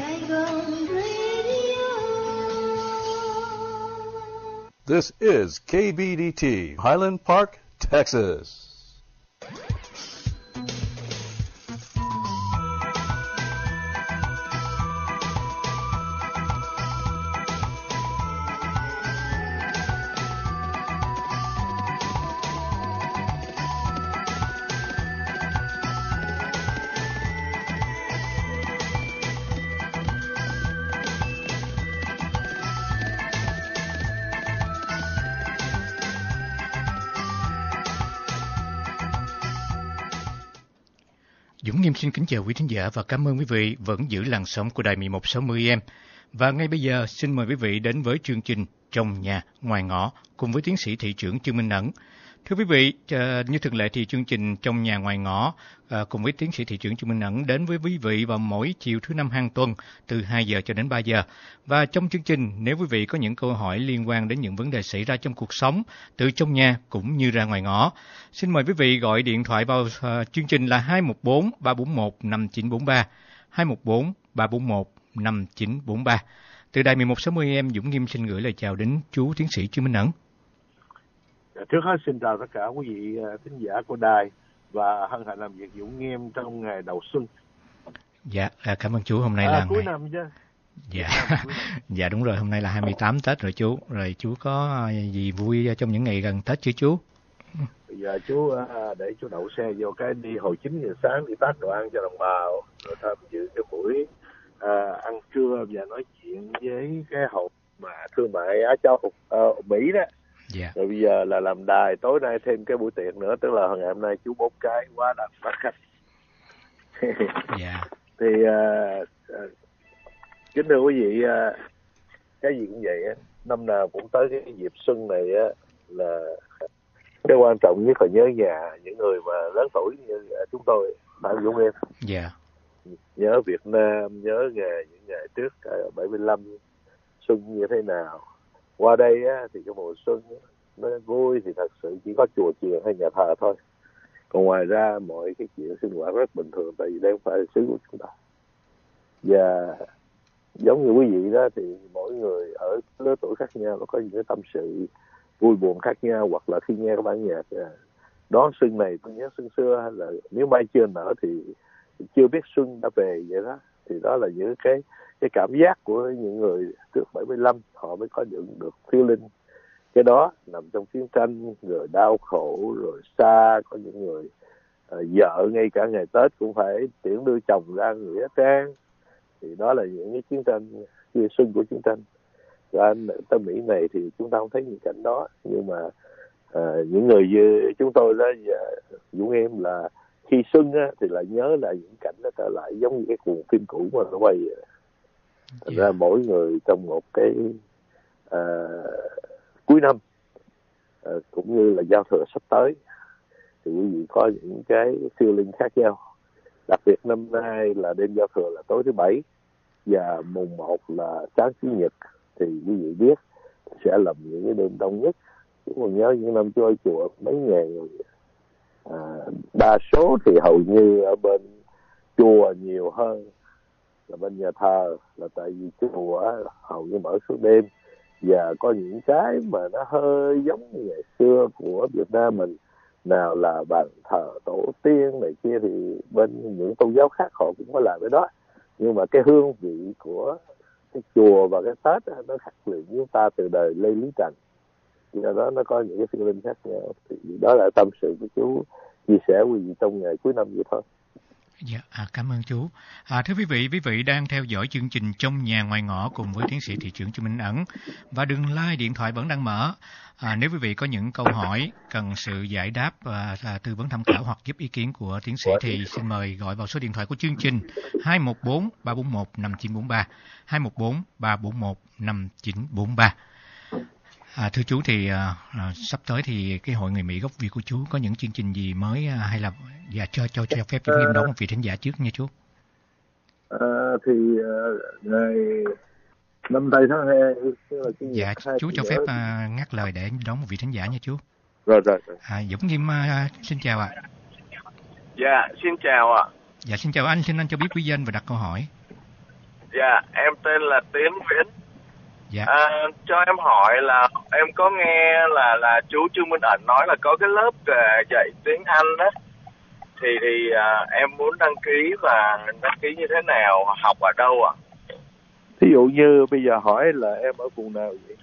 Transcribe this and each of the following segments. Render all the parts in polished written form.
Saigon Radio. This is KBDT, Highland Park, Texas. Dũng Nghiêm xin kính chào quý thính giả và cảm ơn quý vị vẫn giữ làn sóng của đài 1160M. Và ngay bây giờ xin mời quý vị đến với chương trình Trong Nhà Ngoài Ngõ cùng với tiến sĩ thị trưởng Trương Minh Ẩn. Thưa quý vị, như thường lệ thì chương trình Trong Nhà Ngoài Ngõ cùng với tiến sĩ thị trưởng Trương Minh Ẩn đến với quý vị vào mỗi chiều thứ năm hàng tuần từ 2 giờ cho đến 3 giờ. Và trong chương trình, nếu quý vị có những câu hỏi liên quan đến những vấn đề xảy ra trong cuộc sống, từ trong nhà cũng như ra ngoài ngõ, xin mời quý vị gọi điện thoại vào chương trình là 214-341-5943, 214-341-5943. Từ đài 1160M, Dũng Nghiêm xin gửi lời chào đến chú tiến sĩ Trương Minh Ẩn. Trước hết xin chào tất cả quý vị thính giả của đài và hân hạnh làm việc Dũng Nghiêm trong ngày đầu xuân. Dạ, cảm ơn chú. Hôm nay là cuối năm chứ. Dạ, dạ đúng rồi, hôm nay là 28 Tết rồi chú. Rồi chú có gì vui trong những ngày gần Tết chưa chú? Bây giờ chú để chú đậu xe vô cái đi hồi 9 giờ sáng đi phát đồ ăn cho đồng bào, rồi tham dự cái buổi ăn trưa và nói chuyện với cái hộp mà thương mại Á Châu Mỹ đó. Yeah. Rồi bây giờ là làm đài, tối nay thêm cái buổi tiệc nữa, tức là ngày hôm nay chú 4 cái quá đắt bắt khách. Yeah. Thì kính thưa quý vị, cái gì cũng vậy á, năm nào cũng tới cái dịp xuân này á là cái quan trọng nhất là nhớ nhà, những người mà lớn tuổi như chúng tôi, bạn Dũng em. Yeah. Nhớ Việt Nam, nhớ những ngày trước 75 xuân như thế nào. Qua đây á, thì cái mùa xuân á, nó vui thì thật sự chỉ có chùa chiền hay nhà thờ thôi. Còn ngoài ra mọi cái chuyện sinh hoạt rất bình thường, tại vì đây không phải là xứ của chúng ta. Và giống như quý vị đó thì mỗi người ở lứa tuổi khác nhau nó có những cái tâm sự vui buồn khác nhau, hoặc là khi nghe các bản nhạc đón xuân này tôi nhớ xuân xưa, hay là nếu mai chưa nở thì chưa biết xuân đã về vậy đó. Thì đó là những cái cảm giác của những người trước 75, họ mới có được feeling. Cái đó nằm trong chiến tranh, rồi đau khổ, rồi xa, có những người vợ ngay cả ngày Tết cũng phải tiễn đưa chồng ra Nghĩa Trang. Thì đó là những cái chiến tranh, chia xuân của chiến tranh. Và tới Mỹ này thì chúng ta không thấy những cảnh đó. Nhưng mà những người như chúng tôi đó, Dũng em là khi xuân á, thì lại nhớ lại những cảnh nó trở lại giống như cái cuộn phim cũ mà nó quay. Thành ra mỗi người trong một cái cuối năm cũng như là giao thừa sắp tới thì quý vị có những cái feeling khác nhau. Đặc biệt năm nay là đêm giao thừa là tối thứ Bảy và mùng 1 là sáng Chủ nhật, thì quý vị biết sẽ là những cái đêm đông nhất. Chúng còn nhớ những năm trôi chùa mấy ngàn người. Đa số thì hầu như ở bên chùa nhiều hơn là bên nhà thờ, là tại vì chùa hầu như mở suốt đêm. Và có những cái mà nó hơi giống như ngày xưa của Việt Nam mình, nào là bàn thờ tổ tiên này kia, thì bên những tôn giáo khác họ cũng có làm cái đó. Nhưng mà cái hương vị của cái chùa và cái Tết đó, nó khắc liền với chúng ta từ đời Lê Lý Trần. Do đó nó có những cái feeling khác nhau. Thì đó là tâm sự của chú chia sẻ quý vị trong ngày cuối năm vậy thôi. Dạ, cảm ơn chú. Thưa quý vị đang theo dõi chương trình Trong Nhà Ngoài Ngõ cùng với tiến sĩ thị trưởng Trương Minh Ẩn. Và đường line điện thoại vẫn đang mở. Nếu quý vị có những câu hỏi cần sự giải đáp và tư vấn tham khảo hoặc giúp ý kiến của tiến sĩ thì xin mời gọi vào số điện thoại của chương trình 214-341-5943, 214-341-5943. Thưa chú thì sắp tới thì cái hội người Mỹ gốc Việt của chú có những chương trình gì mới hay là cho phép chúng em đón một vị thính giả trước nha chú? Thì ngày năm tây tháng 2 dạ chú cho phép ngắt lời để đón một vị thính giả nha chú. Rồi. Dũng Nghiêm xin chào ạ. Dạ xin chào ạ. Dạ xin chào anh, xin anh cho biết quý danh và đặt câu hỏi. Dạ, em tên là Tiến Viễn. Dạ. Cho em hỏi là em có nghe là chú Trương Minh Ẩn nói là có cái lớp dạy tiếng Anh đó. Thì em muốn đăng ký và đăng ký như thế nào, học ở đâu ạ? Thí dụ như bây giờ hỏi là em ở vùng nào vậy?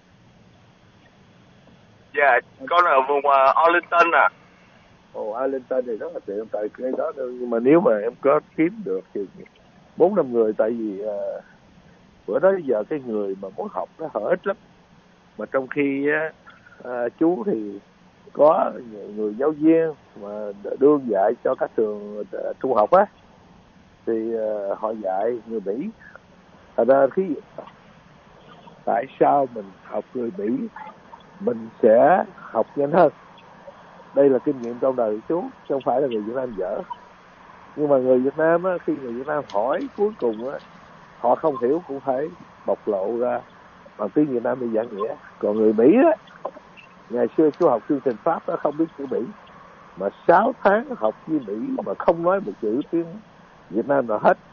Dạ, con ở vùng Arlington ạ. Arlington thì rất là tiện tại cái đó đâu. Nhưng mà nếu mà em có kiếm được thì 4-5 người, tại vì bữa đó giờ cái người mà muốn học nó họ ít lắm. Mà trong khi chú thì có người giáo viên mà đương dạy cho các trường trung học á, thì họ dạy người Mỹ. Thật ra tại sao mình học người Mỹ mình sẽ học nhanh hơn. Đây là kinh nghiệm trong đời chú, chứ không phải là người Việt Nam dở. Nhưng mà người Việt Nam á, khi người Việt Nam hỏi cuối cùng á, họ không hiểu cũng phải bộc lộ ra bằng tiếng Việt Nam để giảng nghĩa. Còn người Mỹ á, ngày xưa chú học chương trình Pháp đó không biết chữ Mỹ, mà 6 tháng học với Mỹ mà không nói một chữ tiếng Việt Nam nào hết,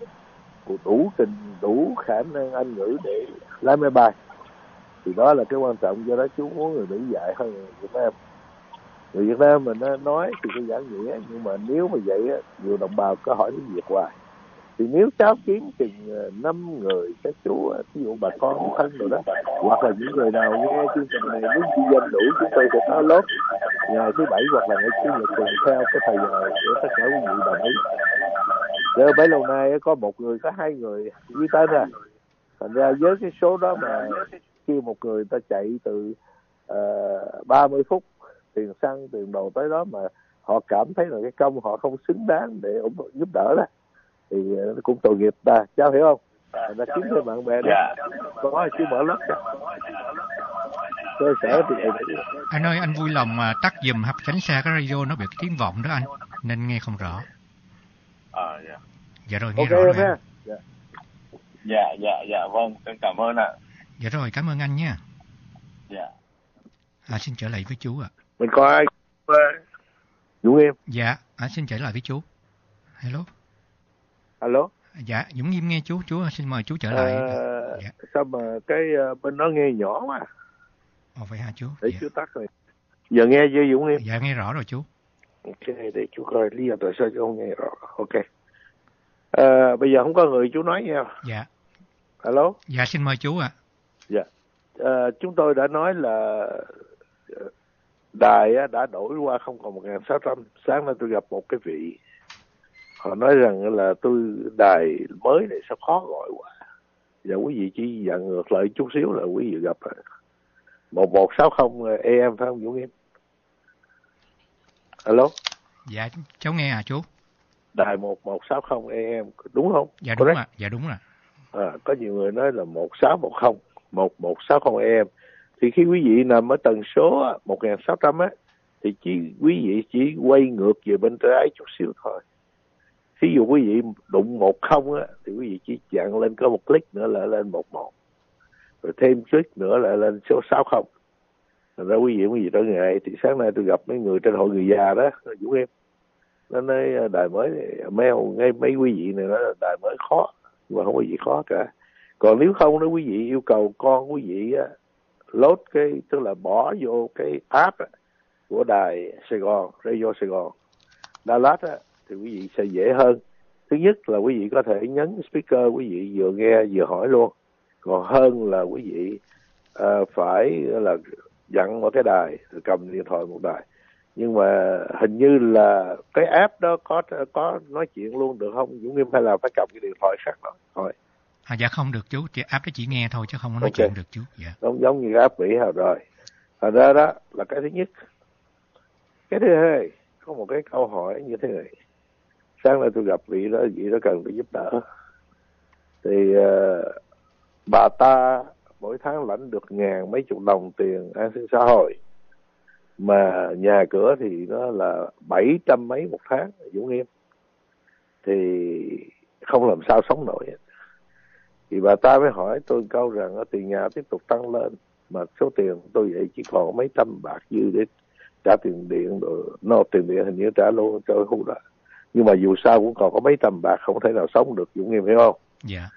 đủ khả năng Anh ngữ để lái máy bay. Thì đó là cái quan trọng, do đó chú muốn người Mỹ dạy hơn người Việt Nam. Người Việt Nam mình nói thì cái giảng nghĩa, nhưng mà nếu mà vậy á, nhiều đồng bào có hỏi tiếng Việt hoài. Thì nếu cháu kiếm chừng 5 người các chú, ví dụ bà con thân rồi đó, hoặc là những người nào nghe chương trình này muốn ghi danh đủ, chúng tôi sẽ có lớp ngày thứ Bảy hoặc là ngày Chủ nhật tuần theo cái thời giờ của tất cả quý vị đồng ý. Rồi bấy lâu nay có một người, có 2 người ghi tên ra. Thành ra với cái số đó mà khi một người ta chạy từ 30 phút tiền xăng tiền đồ tới đó mà họ cảm thấy là cái công họ không xứng đáng để giúp đỡ đó, thì nó cũng tội nghiệp ta, cháu hiểu không? Là kiếm thêm bạn bè đó, có chứ mở lớp cho cơ sở thì anh ơi, anh vui lòng mà tắt giùm hoặc tránh xa cái radio, nó bị cái tiếng vọng đó anh, nên nghe không rõ. Dạ. Dạ rồi, nghe okay, rõ okay. rồi. Dạ, vâng, em cảm ơn ạ. Dạ rồi, cảm ơn anh nha. Dạ. Xin trở lại với chú ạ. Mình có ai? Dũng Nghiêm. Dạ, xin trở lại với chú. Alo. Dạ, Dũng Nghiêm nghe chú xin mời chú trở lại. Dạ. Sao mà cái bên đó nghe nhỏ quá? Vậy hả chú? Để chú tắt rồi. Giờ nghe chưa Dũng Nghiêm? Dạ, nghe rõ rồi chú. Ok, để chú coi lý do tại sao chú không nghe rõ. Ok. Bây giờ không có người chú nói nha. Dạ. Alo. Dạ, xin mời chú ạ. Dạ. Chúng tôi đã nói là đài đã đổi qua không còn 1600. Sáng nay tôi gặp một cái vị, họ nói rằng là tôi đài mới này sao khó gọi quá. Giờ quý vị chỉ dặn ngược lại chút xíu là quý vị gặp 1160 AM phải không Dũng Nghiêm? Alo. Dạ, cháu nghe chú. Đài 1160 AM đúng không? Dạ đúng ạ. Dạ đúng ạ. Có nhiều người nói là 1610, 1160 AM. Thì khi quý vị nằm ở tần số 1600 á, thì quý vị chỉ quay ngược về bên trái chút xíu thôi. Ví dụ quý vị đụng 10 á, thì quý vị chỉ chặn lên có một click nữa là lên 11. Rồi thêm click nữa là lên số 60. Thành ra quý vị trở ngại. Thì sáng nay tôi gặp mấy người trên hội người già đó, Dũng Em. Nó nói đài mới này, mấy quý vị này nói đài mới khó. Nhưng mà không có gì khó cả. Còn nếu không, nếu quý vị yêu cầu con quý vị á, load tức là bỏ vô cái app á, của đài Sài Gòn, Radio Sài Gòn, Dallas á, thì quý vị sẽ dễ hơn. Thứ nhất là quý vị có thể nhấn speaker, quý vị vừa nghe vừa hỏi luôn. Còn hơn là quý vị phải là dặn vào cái đài, rồi cầm điện thoại một đài. Nhưng mà hình như là cái app đó có nói chuyện luôn được không Dũng Nghiêm, hay là phải cầm cái điện thoại khác đó thôi? Dạ không được chú, app đó chỉ nghe thôi chứ không có nói chuyện được chú. Dạ. Giống như app Mỹ rồi. Thành ra đó là cái thứ nhất. Cái thứ hai, có một cái câu hỏi như thế này. Sáng nay tôi gặp vị đó cần phải giúp đỡ. Thì bà ta mỗi tháng lãnh được mấy chục đồng tiền an sinh xã hội. Mà nhà cửa thì nó là 700 mấy một tháng, Dũng Nghiêm. Thì không làm sao sống nổi. Thì bà ta mới hỏi tôi câu rằng tiền nhà tiếp tục tăng lên, mà số tiền tôi vậy chỉ còn mấy trăm bạc dư để trả tiền điện, rồi tiền điện hình như trả luôn cho khu đó. Nhưng mà dù sao cũng còn có mấy trăm bạc, không thể nào sống được, Dũng Nghiêm hiểu không? Dạ.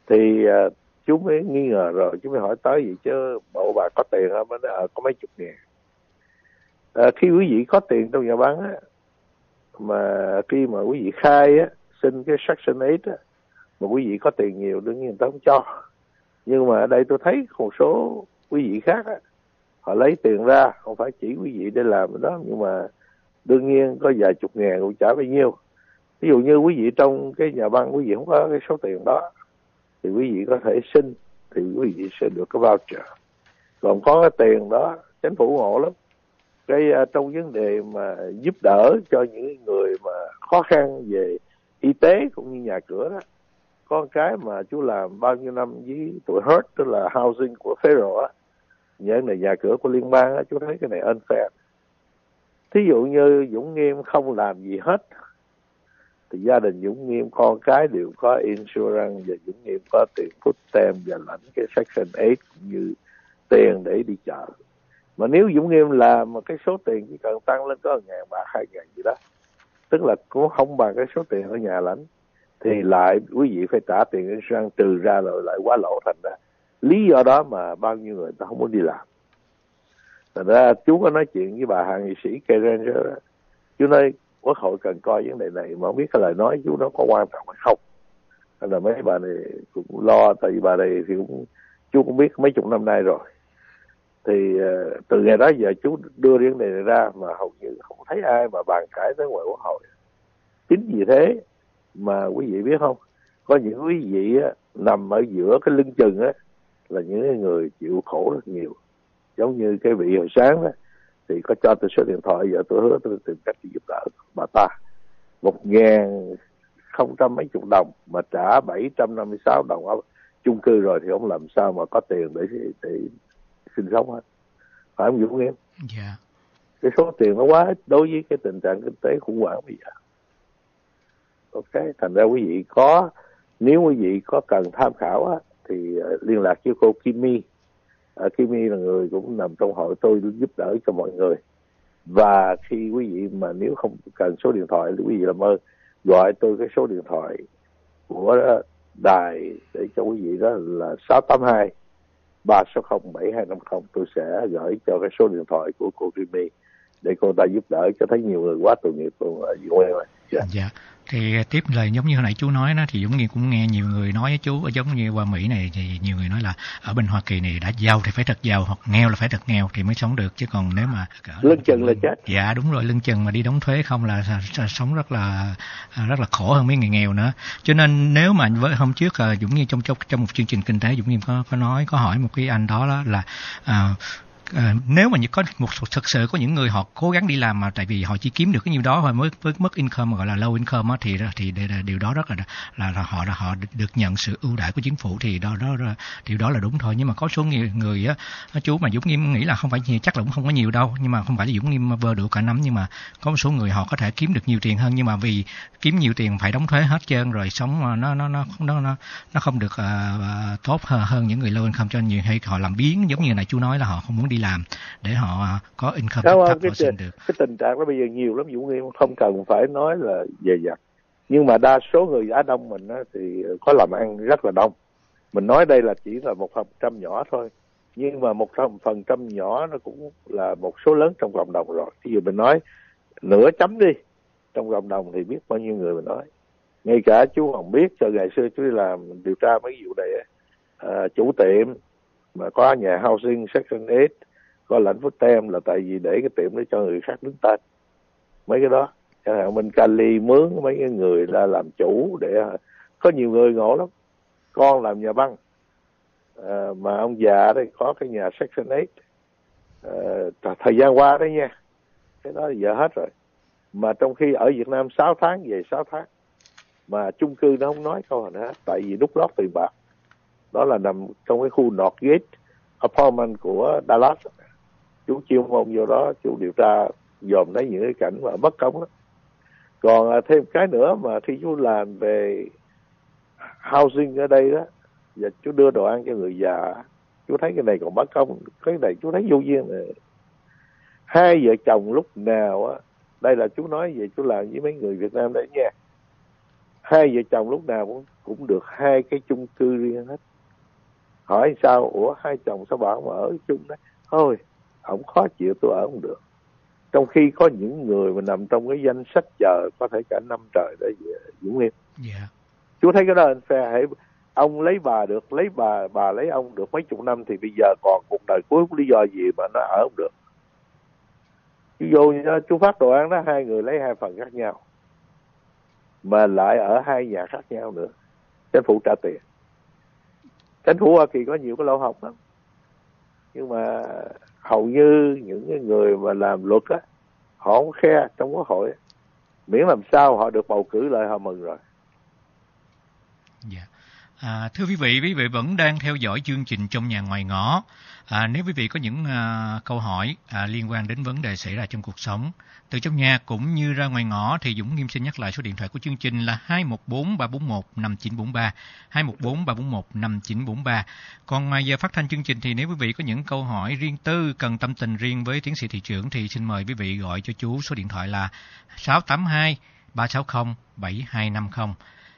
Thì chú mới nghi ngờ rồi, chú mới hỏi tới vậy chứ bộ bà có tiền không? Nó nói có mấy chục ngàn. Khi quý vị có tiền trong nhà băng á, mà khi mà quý vị khai á, xin cái Section 8 á, mà quý vị có tiền nhiều đương nhiên người ta không cho. Nhưng mà ở đây tôi thấy một số quý vị khác á, họ lấy tiền ra, không phải chỉ quý vị để làm cái đó, nhưng mà đương nhiên có vài chục ngàn cũng trả bao nhiêu. Ví dụ như quý vị trong cái nhà băng quý vị không có cái số tiền đó, thì quý vị có thể xin, thì quý vị sẽ được cái voucher. Còn có cái tiền đó, chính phủ ngộ lắm. Cái trong vấn đề mà giúp đỡ cho những người mà khó khăn về y tế cũng như nhà cửa đó, có cái mà chú làm bao nhiêu năm với tụi HUD, tức là housing của federal á, những này nhà cửa của liên bang á, chú thấy cái này unfair. Thí dụ như Dũng Nghiêm không làm gì hết, thì gia đình Dũng Nghiêm con cái đều có insurance, và Dũng Nghiêm có tiền food stamp và lãnh cái Section 8 cũng như tiền để đi chợ. Mà nếu Dũng Nghiêm làm mà cái số tiền chỉ cần tăng lên có 1.000 bạc, 2.000 gì đó, tức là cũng không bằng cái số tiền ở nhà lãnh, thì lại quý vị phải trả tiền insurance trừ ra rồi lại quá lỗ. Thành ra lý do đó mà bao nhiêu người ta không muốn đi làm. Thành ra chú có nói chuyện với bà hạ nghị sĩ Karen đó, chú nói Quốc hội cần coi vấn đề này, mà không biết cái lời nói chú nó có quan trọng hay không. Nên là mấy bà này cũng lo, tại vì bà này thì chú cũng biết mấy chục năm nay rồi. Thì từ ngày đó giờ chú đưa vấn đề này ra mà hầu như không thấy ai mà bàn cãi tới ngoài Quốc hội. Chính vì thế mà quý vị biết không, có những quý vị á, nằm ở giữa cái lưng chừng á, là những người chịu khổ rất nhiều. Giống như cái vị hồi sáng đó, thì có cho tôi số điện thoại, giờ tôi hứa tôi tìm cách giúp đỡ bà ta. 1.000 mấy chục đồng mà trả 756 đồng ở chung cư rồi, thì không làm sao mà có tiền để sinh sống hết. Phải không Dũng Nghiêm? Dạ. Cái số tiền nó quá ít đối với cái tình trạng kinh tế khủng hoảng bây giờ. Ok, thành ra quý vị có, nếu quý vị có cần tham khảo á, thì liên lạc với cô Kimmy. Kimmy là người cũng nằm trong hội tôi giúp đỡ cho mọi người. Và khi quý vị mà nếu không cần số điện thoại thì quý vị làm ơn gọi tôi cái số điện thoại của đài để cho quý vị, đó là 682 360 7250. Tôi sẽ gửi cho cái số điện thoại của cô Kimmy để cô ta giúp đỡ, cho thấy nhiều người quá tội nghiệp luôn. Dạ. Thì tiếp lời giống như hồi nãy chú nói đó, thì Dũng Nghiêm cũng nghe nhiều người nói với chú, giống như qua Mỹ này thì nhiều người nói là ở bên Hoa Kỳ này đã giàu thì phải thật giàu, hoặc nghèo là phải thật nghèo thì mới sống được, chứ còn nếu mà lưng chừng là chết. Dạ đúng rồi, lưng chừng mà đi đóng thuế không là sống rất là khổ hơn mấy người nghèo nữa. Cho nên nếu mà với hôm trước Dũng Nghiêm trong một chương trình kinh tế, Dũng Nghiêm có hỏi một cái anh đó là nếu mà có thực sự có những người họ cố gắng đi làm mà tại vì họ chỉ kiếm được cái nhiêu đó thôi, mới mất income, gọi là low income á, thì điều đó rất là họ được nhận sự ưu đãi của chính phủ, thì điều đó là đúng thôi. Nhưng mà có số người á, chú mà Dũng Nghiêm nghĩ là không phải nhiều, chắc là cũng không có nhiều đâu, nhưng mà không phải là Dũng Nghiêm vơ được cả nắm, nhưng mà có một số người họ có thể kiếm được nhiều tiền hơn, nhưng mà vì kiếm nhiều tiền phải đóng thuế hết trơn rồi sống nó không được tốt hơn những người low income, cho nhiều hay họ làm biếng, giống như này chú nói là họ không muốn đi làm để họ có income thấp họ xin được. Cái tình trạng đó bây giờ nhiều lắm Dũng Nghiêm, không cần phải nói là về vặt. Nhưng mà đa số người Á Đông mình á, thì có làm ăn rất là đông. Mình nói đây là chỉ là 1% nhỏ thôi, nhưng mà 1% nhỏ nó cũng là một số lớn trong cộng đồng rồi. Ví dụ mình nói nửa chấm đi, trong cộng đồng thì biết bao nhiêu người mình nói. Ngay cả chú còn biết, cho ngày xưa chú đi làm điều tra mấy vụ này, chủ tiệm mà có nhà housing Section 8 có lãnh phút tem là tại vì để cái tiệm đó cho người khác đứng tên. Mấy cái đó chẳng hạn bên Cali mướn mấy cái người ra làm chủ, để có nhiều người ngộ lắm. Con làm nhà băng mà ông già đây có cái nhà Section 8 thời gian qua đấy nha, cái đó giờ hết rồi. Mà trong khi ở Việt Nam 6 tháng về 6 tháng, mà chung cư nó không nói câu nào hết, tại vì đút lót tiền bạc. Đó là nằm trong cái khu Northgate Apartment của Dallas. Chú chuyên môn vô đó, chú điều tra dòm thấy những cái cảnh mà bất công đó. Còn thêm cái nữa mà khi chú làm về housing ở đây đó, và chú đưa đồ ăn cho người già, chú thấy cái này còn bất công, cái này chú thấy vô duyên này. Hai vợ chồng lúc nào á, đây là chú nói về chú làm với mấy người Việt Nam đấy nha. hai vợ chồng lúc nào cũng được hai cái chung cư riêng hết. Hỏi sao, ủa hai chồng sao bạn mà ở chung đấy? Thôi, ổng khó chịu, tôi ở không được. Trong khi có những người mà nằm trong cái danh sách chờ có thể cả năm trời để Dũng Nghiêm. Yeah. Chú thấy cái đó anh fair. Ông lấy bà được, lấy bà lấy ông được mấy chục năm, thì bây giờ còn cuộc đời cuối lý do gì mà nó ở không được? Ví dụ như chú phát đồ án đó, hai người lấy hai phần khác nhau mà lại ở hai nhà khác nhau nữa, chính phủ trả tiền. Chính phủ Hoa Kỳ có nhiều cái lỗ hổng lắm, nhưng mà hầu như những cái người mà làm luật á, họ không khe trong quốc hội, miễn làm sao họ được bầu cử lại họ mừng rồi. Yeah. Thưa quý vị vẫn đang theo dõi chương trình Trong Nhà Ngoài Ngõ. Nếu quý vị có những câu hỏi liên quan đến vấn đề xảy ra trong cuộc sống, từ trong nhà cũng như ra ngoài ngõ, thì Dũng Nghiêm xin nhắc lại số điện thoại của chương trình là 214-341-5943, 214-341-5943. Còn ngoài giờ phát thanh chương trình thì nếu quý vị có những câu hỏi riêng tư, cần tâm tình riêng với tiến sĩ thị trưởng, thì xin mời quý vị gọi cho chú số điện thoại là 682-360-7250,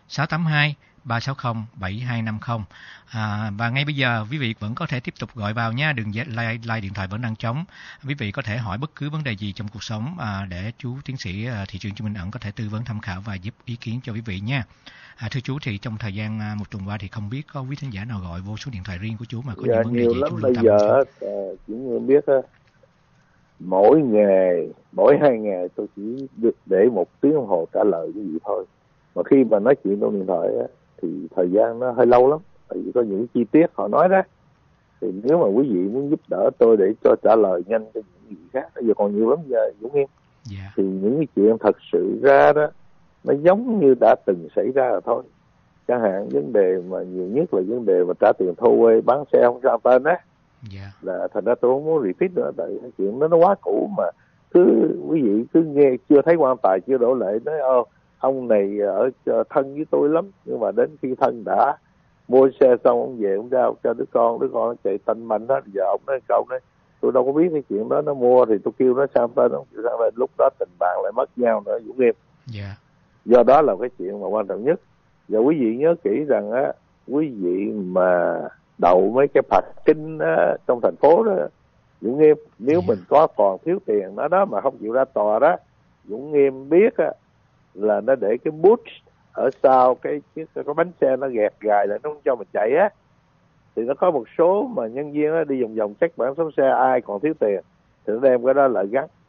682-360-7250. Và ngay bây giờ quý vị vẫn có thể tiếp tục gọi vào nha, đừng like điện thoại vẫn đang trống. Quý vị có thể hỏi bất cứ vấn đề gì trong cuộc sống để chú tiến sĩ thị trưởng Trương Minh Ẩn có thể tư vấn tham khảo và giúp ý kiến cho quý vị nha. Thưa chú, thì trong thời gian một tuần qua thì không biết có quý thính giả nào gọi vô số điện thoại riêng của chú mà có những vấn đề gì chú lưu tâm. Bây giờ chỉ biết mỗi ngày, mỗi 2 ngày tôi chỉ được để 1 tiếng đồng hồ trả lời cái gì thôi. Mà khi mà nói chuyện trong điện thoại thì thời gian nó hơi lâu lắm, tại vì có những chi tiết họ nói đó. Thì nếu mà quý vị muốn giúp đỡ tôi để cho trả lời nhanh cho những gì khác, bây giờ còn nhiều lắm giờ Dũng Nghiêm. Yeah. Thì những cái chuyện thật sự ra đó, nó giống như đã từng xảy ra rồi thôi. Chẳng hạn vấn đề mà nhiều nhất là vấn đề mà trả tiền thô bán xe không sang tên á. Yeah. Là thành ra tôi không muốn repeat nữa, tại cái chuyện đó nó quá cũ mà. Quý vị cứ nghe chưa thấy quan tài chưa đổ lệ, nói ông này ở thân với tôi lắm, nhưng mà đến khi thân đã mua xe xong ông về ông giao cho đứa con nó chạy tanh mạnh hết. Giờ ông nói câu đấy, tôi đâu có biết cái chuyện đó, nó mua thì tôi kêu nó sang tên, nó chịu sang tên, lúc đó tình bạn lại mất nhau nữa Dũng Nghiêm. Yeah. Do đó là cái chuyện mà quan trọng nhất. Giờ quý vị nhớ kỹ rằng á, quý vị mà đậu mấy cái parking trong thành phố đó Dũng Nghiêm, nếu mình có còn thiếu tiền đó mà không chịu ra tòa đó, Dũng Nghiêm biết á là nó để cái bút ở sau cái bánh xe, nó gẹt gài lại, nó không cho mình chạy á. Thì nó có một số mà nhân viên á đi vòng vòng check bản số xe, ai còn thiếu tiền thì nó đem cái đó lại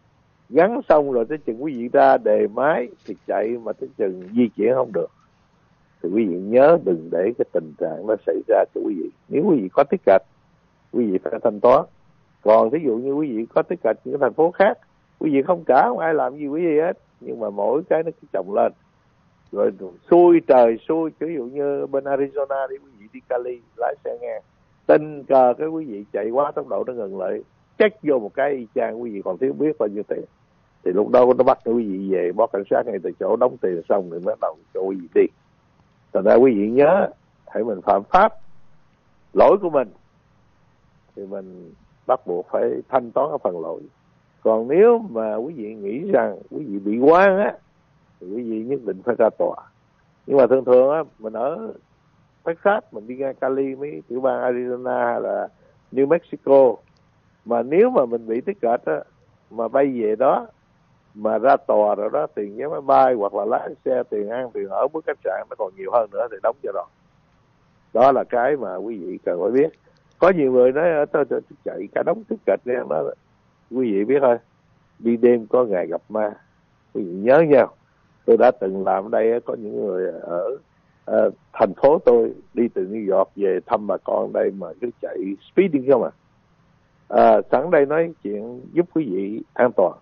gắn xong rồi tới chừng quý vị ra đề máy thì chạy, mà tới chừng di chuyển không được. Thì quý vị nhớ đừng để cái tình trạng nó xảy ra cho quý vị. Nếu quý vị có tiết kịch, quý vị phải thanh toán. Còn ví dụ như quý vị có tiết kịch những thành phố khác, quý vị không trả, không ai làm gì quý vị hết, nhưng mà mỗi cái nó cứ chồng lên rồi xui trời xui. Ví dụ như bên Arizona đi, quý vị đi Cali lái xe ngang, tình cờ cái quý vị chạy quá tốc độ, nó ngừng lại, check vô một cái y chang, quý vị còn thiếu biết bao nhiêu tiền. Thì lúc đó nó bắt quý vị về, báo cảnh sát ngay từ chỗ đóng tiền xong rồi bắt đầu cho quý vị đi. Thành ra quý vị nhớ, hãy mình phạm pháp, lỗi của mình thì mình bắt buộc phải thanh toán cái phần lỗi. Còn nếu mà quý vị nghĩ rằng quý vị bị oan á, thì quý vị nhất định phải ra tòa. Nhưng mà thường á, mình ở Texas, mình đi ngang Cali, mấy tiểu bang Arizona hay là New Mexico, mà nếu mà mình bị tiết kịch á, mà bay về đó mà ra tòa rồi đó, tiền vé máy bay hoặc là lái xe, tiền ăn, tiền ở, mức khách sạn nó còn nhiều hơn nữa thì đóng cho rồi. Đó là cái mà quý vị cần phải biết. Có nhiều người nói tôi chạy cả đống tiết kịch nè, đó quý vị biết thôi, đi đêm có ngày gặp ma. Quý vị nhớ nhau, tôi đã từng làm ở đây, có những người ở thành phố tôi đi từ New York về thăm bà con đây mà cứ chạy speeding không sẵn đây nói chuyện giúp quý vị an toàn.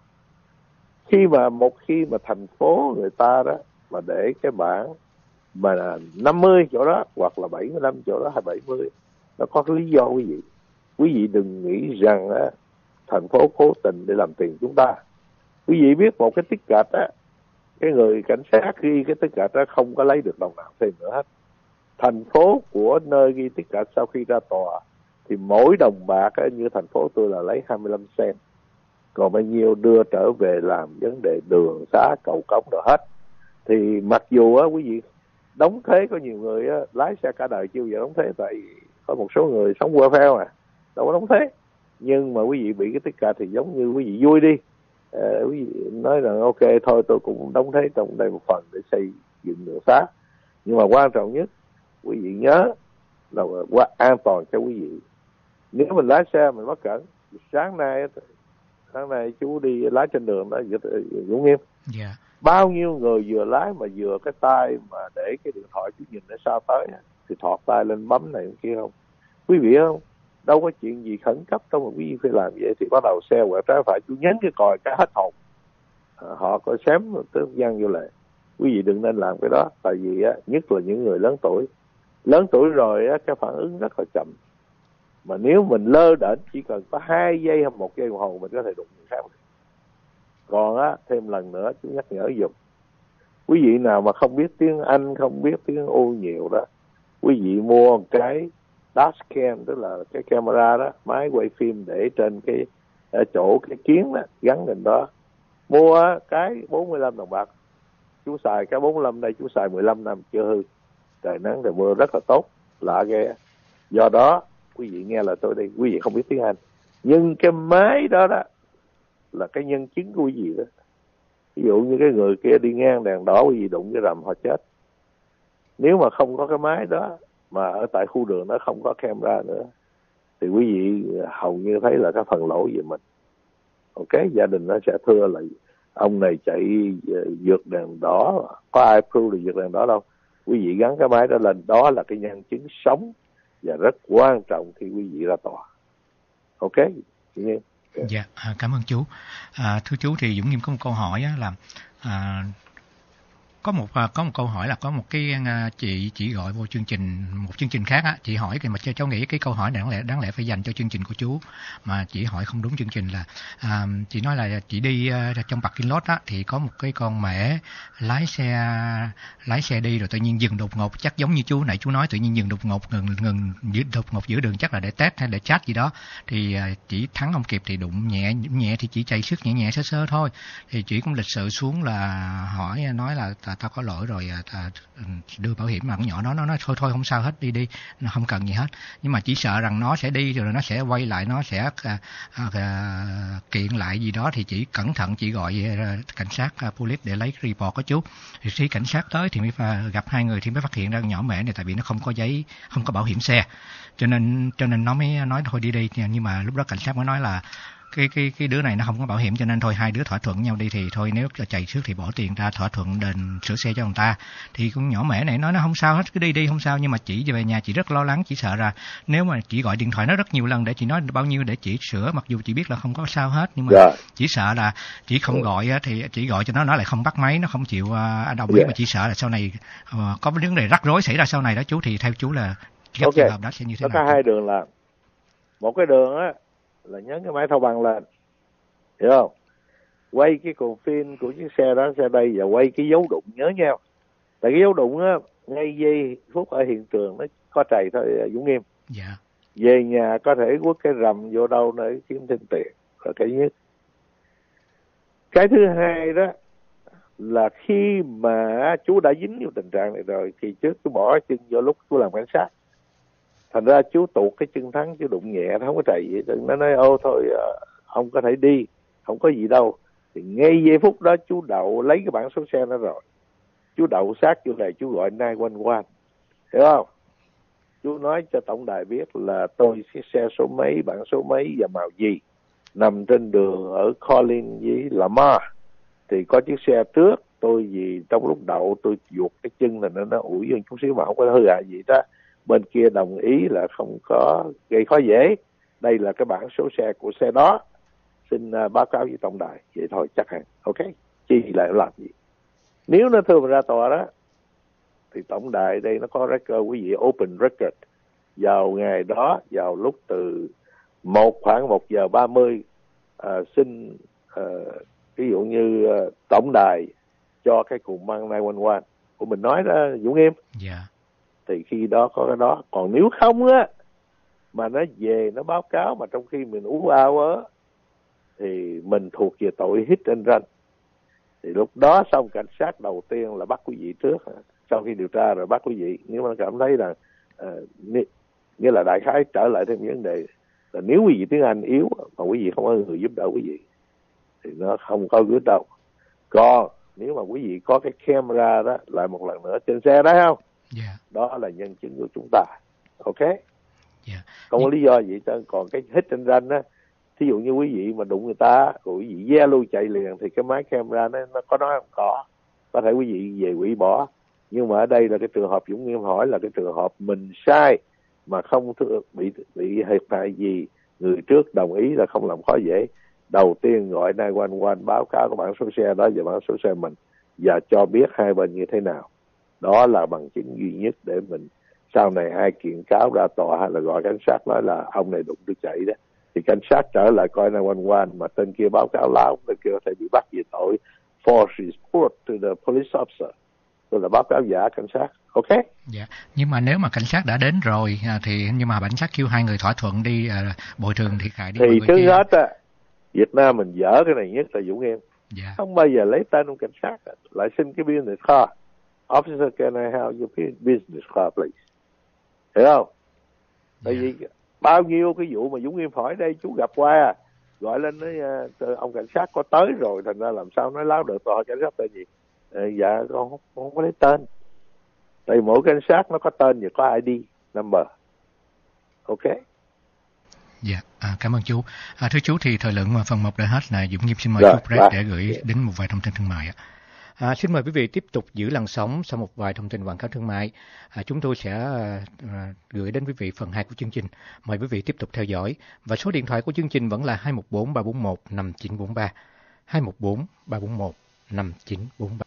Một khi mà thành phố người ta đó mà để cái bảng mà là 50 chỗ đó hoặc là 75 chỗ đó hay 70, nó có cái lý do quý vị đừng nghĩ rằng thành phố cố tình để làm tiền chúng ta. Quý vị biết một cái tiết kịch á, cái người cảnh sát ghi cái tiết kịch đó không có lấy được đồng nào thêm nữa hết. Thành phố của nơi ghi tiết kịch sau khi ra tòa thì mỗi đồng bạc á, như thành phố tôi là lấy 25 cent, còn bao nhiêu đưa trở về làm vấn đề đường xá cầu cống rồi hết. Thì mặc dù á quý vị đóng thế, có nhiều người á, lái xe cả đời chưa giờ đóng thế, tại có một số người sống qua pheo mà đâu có đóng thế. Nhưng mà quý vị bị cái ticket thì giống như quý vị vui đi, quý vị nói rằng ok thôi tôi cũng đóng thế trong đây một phần để xây dựng đường xá. Nhưng mà quan trọng nhất quý vị nhớ là an toàn cho quý vị. Nếu mình lái xe mình bất cẩn, sáng nay chú đi lái trên đường đó Dũng Nghiêm, bao nhiêu người vừa lái mà vừa cái tay mà để cái điện thoại chú nhìn nó sao tới thì thọt tay lên bấm này kia không. Quý vị không, đâu có chuyện gì khẩn cấp đâu mà quý vị phải làm vậy. Thì bắt đầu xe quẹo trái phải, chú nhấn cái còi cái hết hồn, họ có xém tới văng vô lệ. Quý vị đừng nên làm cái đó, tại vì á, nhất là những người lớn tuổi rồi á, cái phản ứng rất là chậm. Mà nếu mình lơ đễnh chỉ cần có 2 giây hay 1 giây đồng hồ mình có thể đụng người khác. Còn á, thêm lần nữa chú nhắc nhở dùm quý vị nào mà không biết tiếng Anh, không biết tiếng Âu nhiều đó, quý vị mua một cái dashcam, tức là cái camera đó, máy quay phim để trên cái chỗ cái kiến đó, gắn lên đó. Mua cái 45 đồng bạc, chú xài cái 45 đây, chú xài 15 năm chưa hư. Trời nắng trời mưa rất là tốt, lạ ghê. Do đó quý vị nghe là tôi đây, quý vị không biết tiếng Anh, nhưng cái máy đó đó là cái nhân chứng của quý vị đó. Ví dụ như cái người kia đi ngang đèn đỏ, quý vị đụng cái rầm họ chết. Nếu mà không có cái máy đó, mà ở tại khu đường nó không có camera nữa, thì quý vị hầu như thấy là cái phần lỗi về mình. Ok, gia đình nó sẽ thưa là ông này chạy vượt đèn đỏ, có ai prove được vượt đèn đỏ đâu. Quý vị gắn cái máy đó lên, đó là cái nhân chứng sống và rất quan trọng khi quý vị ra tòa. Ok, nghe. Dạ, cảm ơn chú. Thưa chú, thì Dũng Nghiêm có một câu hỏi á, là có một câu hỏi là có một cái chị gọi vô một chương trình khác á, chị hỏi mà cháu nghĩ cái câu hỏi này đáng lẽ phải dành cho chương trình của chú, mà chị hỏi không đúng chương trình. Là chị nói là chị đi trong parking lot á, thì có một cái con mẹ lái xe đi rồi tự nhiên dừng đột ngột, chắc giống như chú nãy chú nói, tự nhiên dừng đột ngột, ngừng đột ngột giữa đường, chắc là để test hay để chat gì đó. Thì chị thắng không kịp thì đụng nhẹ thì chỉ chạy sức nhẹ sơ thôi. Thì chị cũng lịch sự xuống là hỏi, nói là tao có lỗi rồi, đưa bảo hiểm. Mà con nhỏ nó nói thôi không sao hết, đi nó không cần gì hết. Nhưng mà chỉ sợ rằng nó sẽ đi rồi nó sẽ quay lại, nó sẽ kiện lại gì đó. Thì chỉ cẩn thận chị gọi cảnh sát police để lấy report của chú. Thì khi cảnh sát tới thì mới gặp 2 người thì mới phát hiện ra nhỏ mẹ này, tại vì nó không có giấy, không có bảo hiểm xe, cho nên nó mới nói thôi đi. Nhưng mà lúc đó cảnh sát mới nói là cái đứa này nó không có bảo hiểm, cho nên thôi hai đứa thỏa thuận nhau đi, thì thôi nếu chạy trước thì bỏ tiền ra thỏa thuận đền sửa xe cho người ta. Thì con nhỏ mẹ này nói nó không sao hết, cứ đi không sao. Nhưng mà chị về nhà chị rất lo lắng, chị sợ ra nếu mà chị gọi điện thoại nó rất nhiều lần để chị nói bao nhiêu để chị sửa, mặc dù chị biết là không có sao hết, nhưng mà chị sợ là chị không gọi thì chị gọi cho nó lại không bắt máy, nó không chịu đồng ý. Mà chị sợ là sau này có vấn đề rắc rối xảy ra sau này đó chú. Thì theo chú là cái trường hợp đó sẽ như thế nào? Có 2 đường, là một cái đường á là nhấn cái máy thâu bằng lên, hiểu không, quay cái cồn phim của chiếc xe đó, xe đây, và quay cái dấu đụng, nhớ nhau. Tại cái dấu đụng á, ngay giây phút ở hiện trường nó có trầy thôi Dũng Nghiêm. Dạ. Về nhà có thể quất cái rầm vô đâu để kiếm thêm tiền, là cái nhất. Cái thứ hai đó là khi mà chú đã dính vào tình trạng này rồi thì trước chú bỏ chân vô lúc chú làm cảnh sát, thành ra chú tuột cái chân thắng, chú đụng nhẹ, nó không có trầy gì. Nó nói ô thôi không có thể đi, không có gì đâu. Thì ngay giây phút đó chú đậu lấy cái bản số xe nó rồi, chú đậu sát vô này, chú gọi 911, hiểu không? Chú nói cho tổng đài biết là tôi chiếc xe số mấy, bản số mấy và màu gì, nằm trên đường ở Collins với Lamar. Thì có chiếc xe trước tôi, vì trong lúc đậu tôi vuột cái chân là nó ủi hơn chút xíu mà không có hư hại gì đó. Bên kia đồng ý là không có gây khó dễ, đây là cái bản số xe của xe đó, xin báo cáo với tổng đài. Vậy thôi chắc hẳn ok, chi lại làm gì. Nếu nó thưa mà ra tòa đó thì tổng đài đây nó có record, quý vị open record vào ngày đó, vào lúc từ khoảng 1:30 xin ví dụ như tổng đài cho cái cụm băng 911 của mình nói đó Dũng Nghiêm. Dạ. Thì khi đó có cái đó. Còn nếu không á, mà nó về nó báo cáo mà trong khi mình ú ao á, thì mình thuộc về tội hit and run. Thì lúc đó xong cảnh sát đầu tiên là bắt quý vị trước, sau khi điều tra rồi bắt quý vị. Nếu mà cảm thấy là nghĩa là đại khái trở lại thêm vấn đề là nếu quý vị tiếng Anh yếu mà quý vị không có người giúp đỡ quý vị thì nó không có good đâu. Còn nếu mà quý vị có cái camera đó, lại một lần nữa trên xe đó không? Đó là nhân chứng của chúng ta. Ok? Không có lý do gì chứ. Còn cái hít trên ranh á, thí dụ như quý vị mà đụng người ta, rồi quý vị yellow chạy liền thì cái máy camera nó có nói không? Có thể quý vị về hủy bỏ. Nhưng mà ở đây là cái trường hợp Dũng Nghiêm hỏi là cái trường hợp mình sai mà không bị thiệt hại gì, người trước đồng ý là không làm khó dễ. Đầu tiên gọi 911 báo cáo cái bản số xe đó và bản số xe mình và cho biết hai bên như thế nào. Đó là bằng chứng duy nhất để mình sau này ai kiện cáo ra tòa hay là gọi cảnh sát nói là ông này đụng tôi chạy đó, thì cảnh sát trở lại coi 911 mà tên kia báo cáo láo, tên kia có thể bị bắt vì tội false report to the police officer, tức là báo cáo giả cảnh sát. Ok? Dạ. Nhưng mà nếu mà cảnh sát đã đến rồi thì nhưng mà cảnh sát kêu hai người thỏa thuận đi bồi thường thiệt hại đi. Thì trước hết á, Việt Nam mình dở cái này nhất là Dũng Em. Dạ. Không bao giờ lấy tên ông cảnh sát lại xin cái business card. Officer, can I have your business card, please? Hiểu không? Tại vì bao nhiêu cái vụ mà Dũng Nghiêm hỏi đây chú gặp qua gọi lên nói ông cảnh sát có tới rồi, thành ra làm sao nói láo được. Tôi hỏi cảnh sát tên gì? Dạ con không có lấy tên. Tại vì mỗi cảnh sát nó có tên và có ID number. Ok? Dạ, cảm ơn chú. Thưa chú thì thời lượng phần 1 đã hết, là Dũng Nghiêm xin mời chú Brad để gửi đến một vài thông tin thương mại ạ. Xin mời quý vị tiếp tục giữ làn sóng sau một vài thông tin quảng cáo thương mại. Chúng tôi sẽ gửi đến quý vị phần 2 của chương trình. Mời quý vị tiếp tục theo dõi. Và số điện thoại của chương trình vẫn là 214 341 5943. 214 341 5943.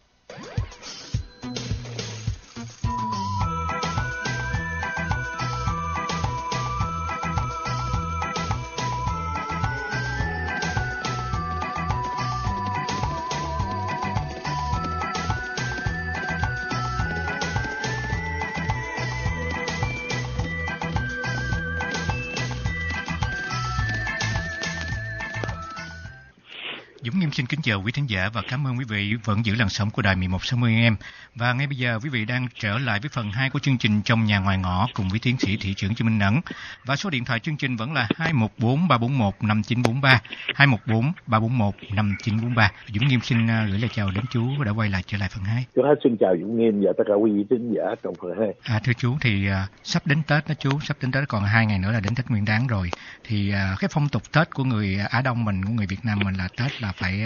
Dũng Nghiêm xin kính chào quý thính giả và cảm ơn quý vị vẫn giữ làn sóng của đài 1160 AM. Và ngay bây giờ quý vị đang trở lại với phần 2 của chương trình Trong Nhà Ngoài Ngõ cùng với tiến sĩ thị trưởng Trương Minh Ẩn. Và số điện thoại chương trình vẫn là 214 341 5943, 214 341 5943. Dũng Nghiêm xin gửi lời chào đến chú đã quay lại trở lại phần 2. Chú hết xin chào Dũng Nghiêm và tất cả quý vị thính giả trong phần 2. Thưa chú thì sắp đến Tết đó chú, sắp đến Tết còn 2 ngày nữa là đến Tết Nguyên Đán rồi. Thì cái phong tục Tết của người Á Đông mình, của người Việt Nam mình là Tết là phải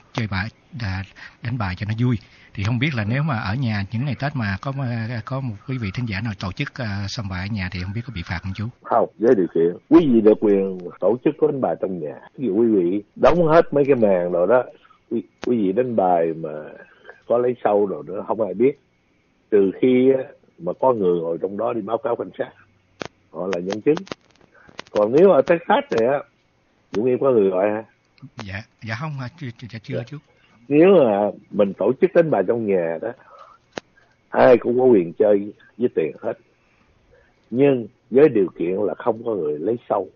đánh bài cho nó vui. Thì không biết là nếu mà ở nhà những ngày Tết mà có một quý vị thính giả nào tổ chức sòng bài ở nhà thì không biết có bị phạt không chú? Không, với điều kiện quý vị được quyền tổ chức có đánh bài trong nhà. Ví dụ quý vị đóng hết mấy cái màn rồi đó, quý vị đánh bài mà có lấy sâu rồi nữa không ai biết, trừ khi mà có người ngồi trong đó đi báo cáo cảnh sát, họ là nhân chứng. Còn nếu ở Texas này á, Dũng Nghiêm có người gọi ha? Dạ không, chưa chú. Nếu mà mình tổ chức đánh bài trong nhà đó, ai cũng có quyền chơi với tiền hết, nhưng với điều kiện là không có người lấy sâu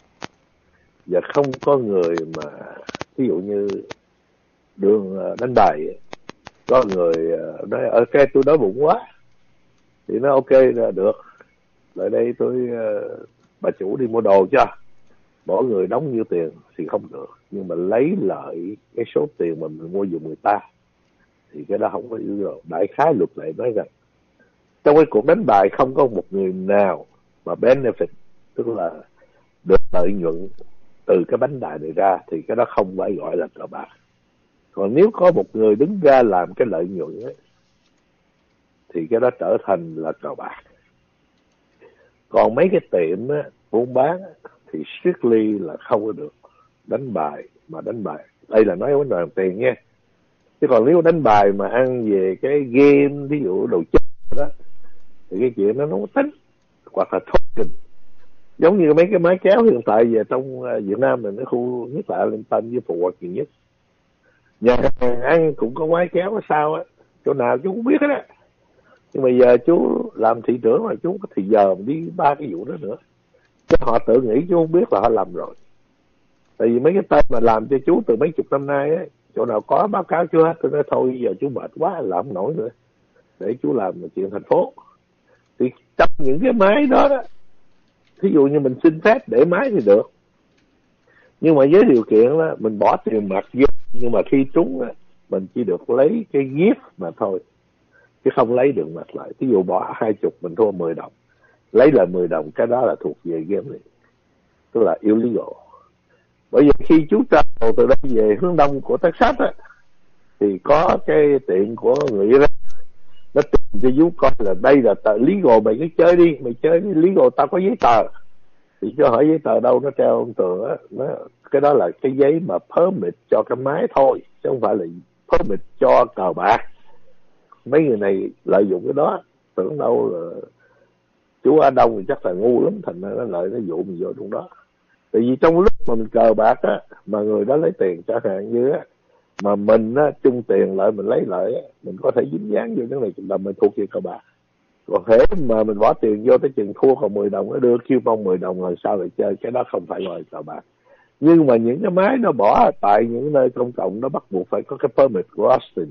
và không có người mà ví dụ như đường đánh bài có người nói ok tôi đói bụng quá thì nó ok là được, lại đây tôi bà chủ đi mua đồ cho, mỗi người đóng nhiêu tiền thì không được, nhưng mà lấy lợi cái số tiền mà mình mua giùm người ta thì cái đó không có yêu cầu. Đại khái luật lệ nói rằng trong cái cuộc đánh bài không có một người nào mà benefit, tức là được lợi nhuận từ cái đánh bài này ra thì cái đó không phải gọi là cờ bạc. Còn nếu có một người đứng ra làm cái lợi nhuận ấy, thì cái đó trở thành là cờ bạc. Còn mấy cái tiệm á, buôn bán á, thì strictly là không có được đánh bài, mà đánh bài đây là nói vấn đề tiền nha, chứ còn nếu đánh bài mà ăn về cái game ví dụ đồ chơi đó thì cái chuyện nó không tính, hoặc là token, giống như mấy cái máy kéo hiện tại về trong Việt Nam mình, cái khu nhất là Arlington với Phú Quốc nhiều nhất, nhà hàng ăn cũng có máy kéo ở sao á, chỗ nào chú cũng biết hết á. Nhưng mà giờ chú làm thị trưởng mà chú có thì giờ đi 3 cái vụ đó nữa, chứ họ tự nghĩ chú không biết là họ làm rồi. Tại vì mấy cái tên mà làm cho chú từ mấy chục năm nay ấy, chỗ nào có báo cáo chú hết, tôi nói thôi giờ chú mệt quá làm không nổi nữa. để chú làm chuyện thành phố. Thì trong những cái máy đó đó, thí dụ như mình xin phép để máy thì được, nhưng mà với điều kiện đó mình bỏ tiền mặt vô, nhưng mà khi trúng đó, mình chỉ được lấy cái gift mà thôi, chứ không lấy được mặt lại. Ví dụ bỏ 20 mình thua 10 đồng, lấy lại 10 đồng, cái đó là thuộc về gambling, tức là illegal. Bởi vì khi chú travel từ đây về hướng đông của Texas á, thì có cái tiệm của người Iraq, nó tìm cho chú coi là đây là tờ legal, mày cứ chơi đi, mày chơi đi legal, tao có giấy tờ. Thì chú hỏi giấy tờ đâu, nó treo ông tường á, cái đó là cái giấy mà permit cho cái máy thôi, chứ không phải là permit cho cờ bạc. Mấy người này lợi dụng cái đó, tưởng đâu là chú Á Đông thì chắc là ngu lắm, thành ra nó lợi nó dụ mình vô trong đó. Tại vì trong lúc mà mình cờ bạc á, mà người đó lấy tiền chẳng hạn như á, mà mình á chung tiền lại mình lấy lợi á, mình có thể dính dáng vô cái này là mình thuộc về cờ bạc. Còn thế mà mình bỏ tiền vô tới chừng thua còn 10 đồng, nó đưa coupon 10 đồng rồi sao lại chơi, cái đó không phải gọi cờ bạc. Nhưng mà những cái máy nó bỏ tại những nơi công cộng, nó bắt buộc phải có cái permit của Austin.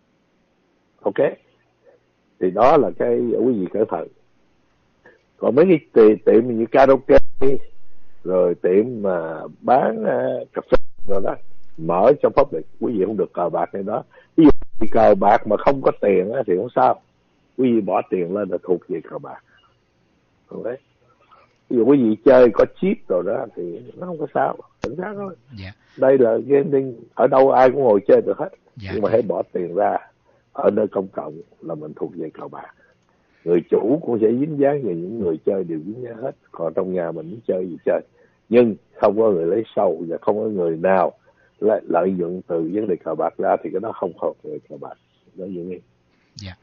Ok, thì đó là cái quý vị cẩn thận. Còn mấy cái tiệm như karaoke rồi tiệm mà bán cà phê rồi đó, mở trong public, quý vị không được cờ bạc này đó. Ví dụ thì cờ bạc mà không có tiền á, thì không sao, quý vị bỏ tiền lên là thuộc về cờ bạc. Okay. Ví dụ quý vị chơi có chip rồi đó thì nó không có sao, tỉnh xác thôi. Yeah. Đây là gaming, ở đâu ai cũng ngồi chơi được hết. Yeah. Nhưng mà hãy bỏ tiền ra ở nơi công cộng là mình thuộc về cờ bạc. Người chủ cũng sẽ dính dáng, và những người chơi đều dính dáng hết. Còn trong nhà mình muốn chơi gì chơi, nhưng không có người lấy sâu và không có người nào lợi dụng từ vấn đề cờ bạc ra, thì cái đó không thuộc về cờ bạc. Đó như thế. Dạ.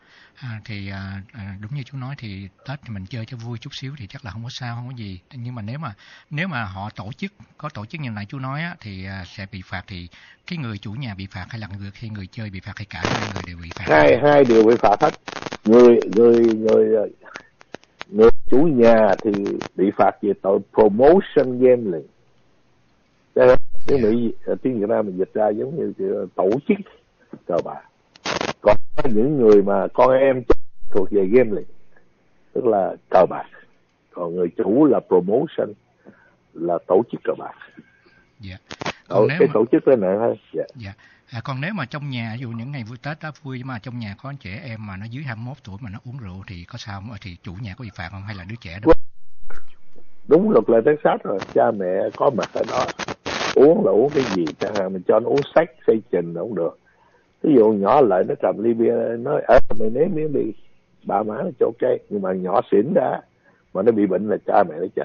Đúng như chú nói thì Tết thì mình chơi cho vui chút xíu thì chắc là không có sao, không có gì. Nhưng mà nếu mà họ có tổ chức như này chú nói á, thì sẽ bị phạt. Thì cái người chủ nhà bị phạt hay là người chơi bị phạt, hay cả hai người đều bị phạt? Hai đều bị phạt hết. Người chủ nhà thì bị phạt về tội promotion gambling. Tiếng Việt Nam mình dịch ra giống như tổ chức cờ bạc. Còn những người mà con em thuộc về gambling, tức là cờ bạc. Còn người chủ là promotion, là tổ chức cờ bạc. Dạ. Cái tổ chức cái này thôi. Dạ. Dạ. Còn nếu mà trong nhà, ví dụ những ngày vui Tết đó vui, mà trong nhà có trẻ em mà nó dưới 21 tuổi mà nó uống rượu thì có sao không? Thì chủ nhà có bị phạt không, hay là đứa trẻ đó? Đúng luật lệ Texas rồi, cha mẹ có mặt ở đó. Uống là uống cái gì, chẳng hạn mình cho nó uống sách, xây trình là không được. Ví dụ nhỏ lại nó cầm ly bia, nói mày nếm miếng đi, bà má nó cho ok. Nhưng mà nhỏ xỉn ra mà nó bị bệnh là cha mẹ nó chết.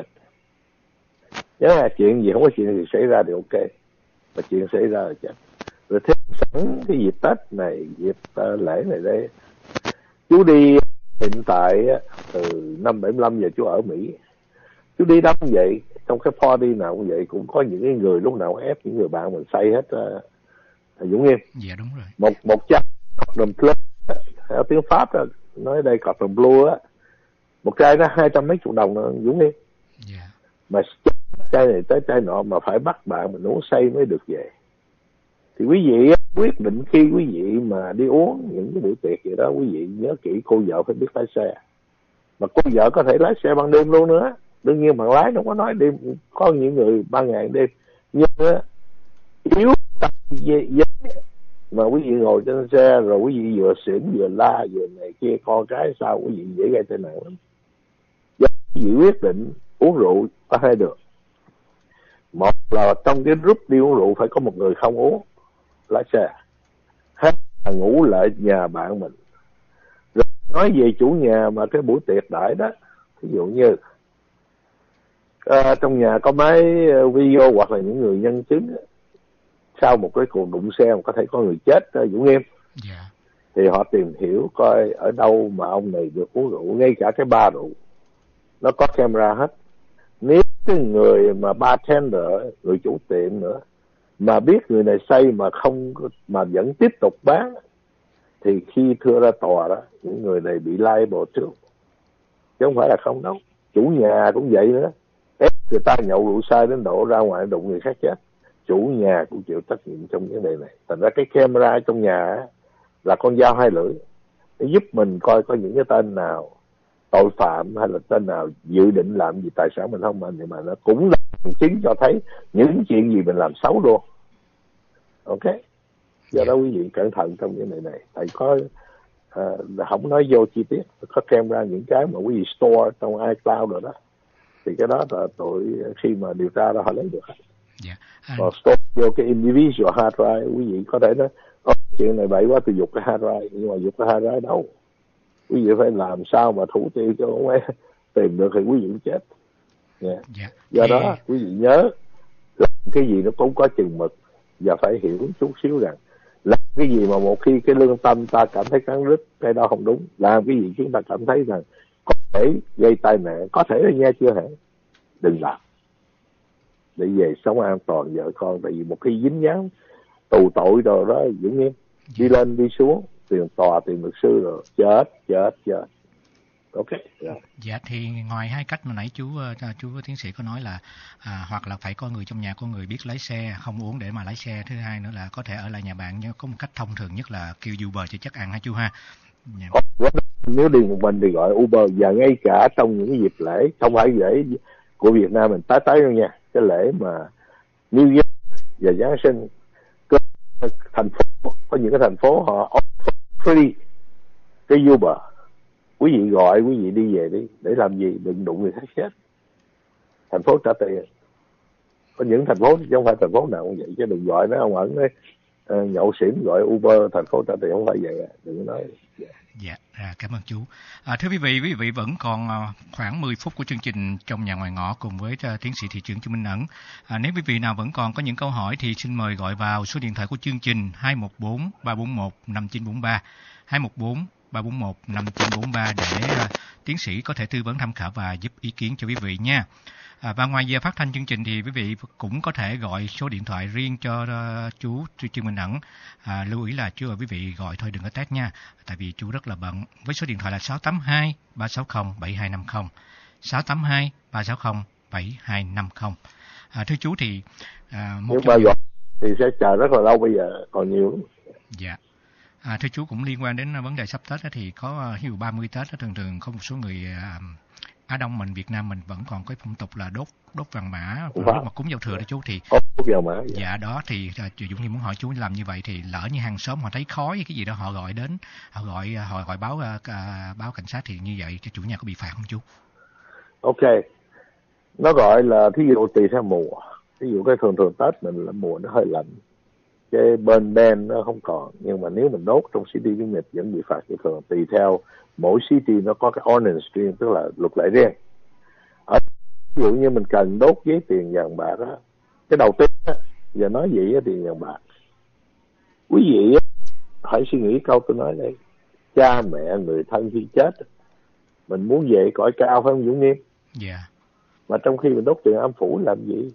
Nhớ là chuyện gì không có chuyện gì xảy ra thì ok, mà chuyện xảy ra là chết. Rồi thêm sẵn cái dịp Tết này, dịp lễ này đây, chú đi hiện tại từ năm 75 giờ chú ở Mỹ, chú đi đâu cũng vậy, trong cái party nào cũng vậy, cũng có những cái người lúc nào ép những người bạn mình say hết. Dũng Nghiêm. Dạ đúng rồi. Một chai Cordon Bleu, theo tiếng Pháp đó, nói đây Cordon Bleu á, một chai đó 200 mấy chục đồng nữa, Dũng Nghiêm. Dạ. Mà chai này tới chai nọ mà phải bắt bạn mình uống say mới được về. Thì quý vị quyết định khi quý vị mà đi uống những cái buổi tiệc vậy đó, quý vị nhớ kỹ cô vợ phải biết lái xe. Mà cô vợ có thể lái xe ban đêm luôn nữa. Đương nhiên bằng lái nó có nói đêm, có những người ban ngày đêm. Nhưng yếu tập giấy mà quý vị ngồi trên xe rồi quý vị vừa xỉn vừa la vừa này kia con cái sao, quý vị dễ gây tai nạn lắm. Do quý vị quyết định uống rượu có hai được. Một là trong cái group đi uống rượu phải có một người không uống lái xe, hai là ngủ lại nhà bạn mình. Rồi nói về chủ nhà mà cái buổi tiệc đãi đó, ví dụ như trong nhà có máy video hoặc là những người nhân chứng sau một cái cuộc đụng xe mà có thể có người chết, Dũng Nghiêm. Yeah. Thì họ tìm hiểu coi ở đâu mà ông này được uống rượu, ngay cả cái bar rượu nó có camera hết. Nếu cái người mà bartender, người chủ tiệm nữa, mà biết người này say mà không, mà vẫn tiếp tục bán, thì khi thưa ra tòa đó, những người này bị liable trước, chứ không phải là không đâu. Chủ nhà cũng vậy nữa, ép người ta nhậu rượu say đến độ ra ngoài đụng người khác chết, chủ nhà cũng chịu trách nhiệm trong vấn đề này. Thành ra cái camera trong nhà là con dao hai lưỡi. để giúp mình coi có những cái tên nào tội phạm hay là tên nào dự định làm gì tài sản mình không mình, thì mà nó cũng là bằng chứng cho thấy những chuyện gì mình làm xấu luôn. Ok, do đó quý vị cẩn thận trong cái này, tại có không nói vô chi tiết, có camera những cái mà quý vị store trong iCloud rồi đó, thì cái đó là tội khi mà điều tra đó họ lấy được. Còn store vô cái individual hard drive, quý vị có thể nói chuyện này bậy quá tôi giục cái hard drive, nhưng mà giục cái hard drive đâu, quý vị phải làm sao mà thủ tiêu cho ông ấy tìm được thì quý vị cũng chết. Do đó quý vị nhớ làm cái gì nó cũng có chừng mực, và phải hiểu chút xíu rằng làm cái gì mà một khi cái lương tâm ta cảm thấy cắn rứt, cái đó không đúng. Làm cái gì chúng ta cảm thấy rằng có thể gây tai nạn, có thể là nghe chưa hẳn, đừng làm, để về sống an toàn vợ con. Tại vì một khi dính dáng tù tội rồi đó Dũng Nghiêm, đi lên đi xuống tiền tòa tiền luật sư rồi chết. Ok. Dạ thì ngoài hai cách mà nãy chú tiến sĩ có nói là hoặc là phải có người trong nhà, có người biết lái xe, không uống để mà lái xe. Thứ hai nữa là có thể ở lại nhà bạn, nhưng có một cách thông thường nhất là kêu Uber cho chắc ăn hả chú ha? Nếu đi một mình thì gọi Uber. Và ngay cả trong những dịp lễ, không phải lễ của Việt Nam mình tới đâu nha, cái lễ mà New Year và Giáng sinh, thành phố có những cái thành phố họ offer free cái Uber. Quý vị gọi, quý vị đi về đi, để làm gì? Đừng đụng người khác chết. Thành phố trả tiền. Có những thành phố chứ không phải thành phố nào cũng vậy, chứ đừng gọi nó ông ẩn ấy nhậu xỉn gọi Uber thành phố trả tiền, không phải vậy. Đừng nói. Dạ, cảm ơn chú. Thưa quý vị vẫn còn khoảng 10 phút của chương trình Trong Nhà Ngoài Ngõ cùng với tiến sĩ thị trưởng Trương Minh Ẩn. Nếu quý vị nào vẫn còn có những câu hỏi thì xin mời gọi vào số điện thoại của chương trình 214 341 5943 214 341 5943 để tiến sĩ có thể tư vấn tham khảo và giúp ý kiến cho quý vị nha. Và ngoài giờ phát thanh chương trình thì quý vị cũng có thể gọi số điện thoại riêng cho chú Trương Minh Ẩn. Lưu ý là quý vị gọi thôi, đừng có test nha, tại vì chú rất là bận. Với số điện thoại là 682 360 7250 682 360 7250. Thưa chú thì nhưng mà gọi thì sẽ chờ rất là lâu, bây giờ còn nhiều. Dạ. Thưa chú, cũng liên quan đến vấn đề sắp Tết đó, thì có ví dụ 30 Tết đó, thường có một số người Á Đông mình, Việt Nam mình vẫn còn có phong tục là đốt vàng mã lúc mà cúng giao thừa đó chú. Thì đốt vàng mã. Dạ đó thì Dũng Nghiêm muốn hỏi chú, làm như vậy thì lỡ như hàng xóm họ thấy khói cái gì đó, họ gọi đến, họ gọi báo cảnh sát, thì như vậy cho chủ nhà có bị phạt không chú? Ok, nó gọi là thí dụ tùy theo mùa. Ví dụ cái thường Tết mình là mùa nó hơi lạnh, cái bên đen nó không còn, nhưng mà nếu mình đốt trong city Viễn Nghiệp vẫn bị phạt như thường. Tùy theo mỗi city nó có cái ordinance riêng, tức là luật lệ riêng. Ví dụ như mình cần đốt giấy tiền vàng bạc á, cái đầu tiên á, giờ nói gì á, tiền vàng bạc, quý vị á, hãy suy nghĩ câu tôi nói đây. Cha mẹ người thân khi chết, mình muốn về cõi cao phải không Dũng Nghiêm? Dạ. Mà trong khi mình đốt tiền âm phủ làm gì?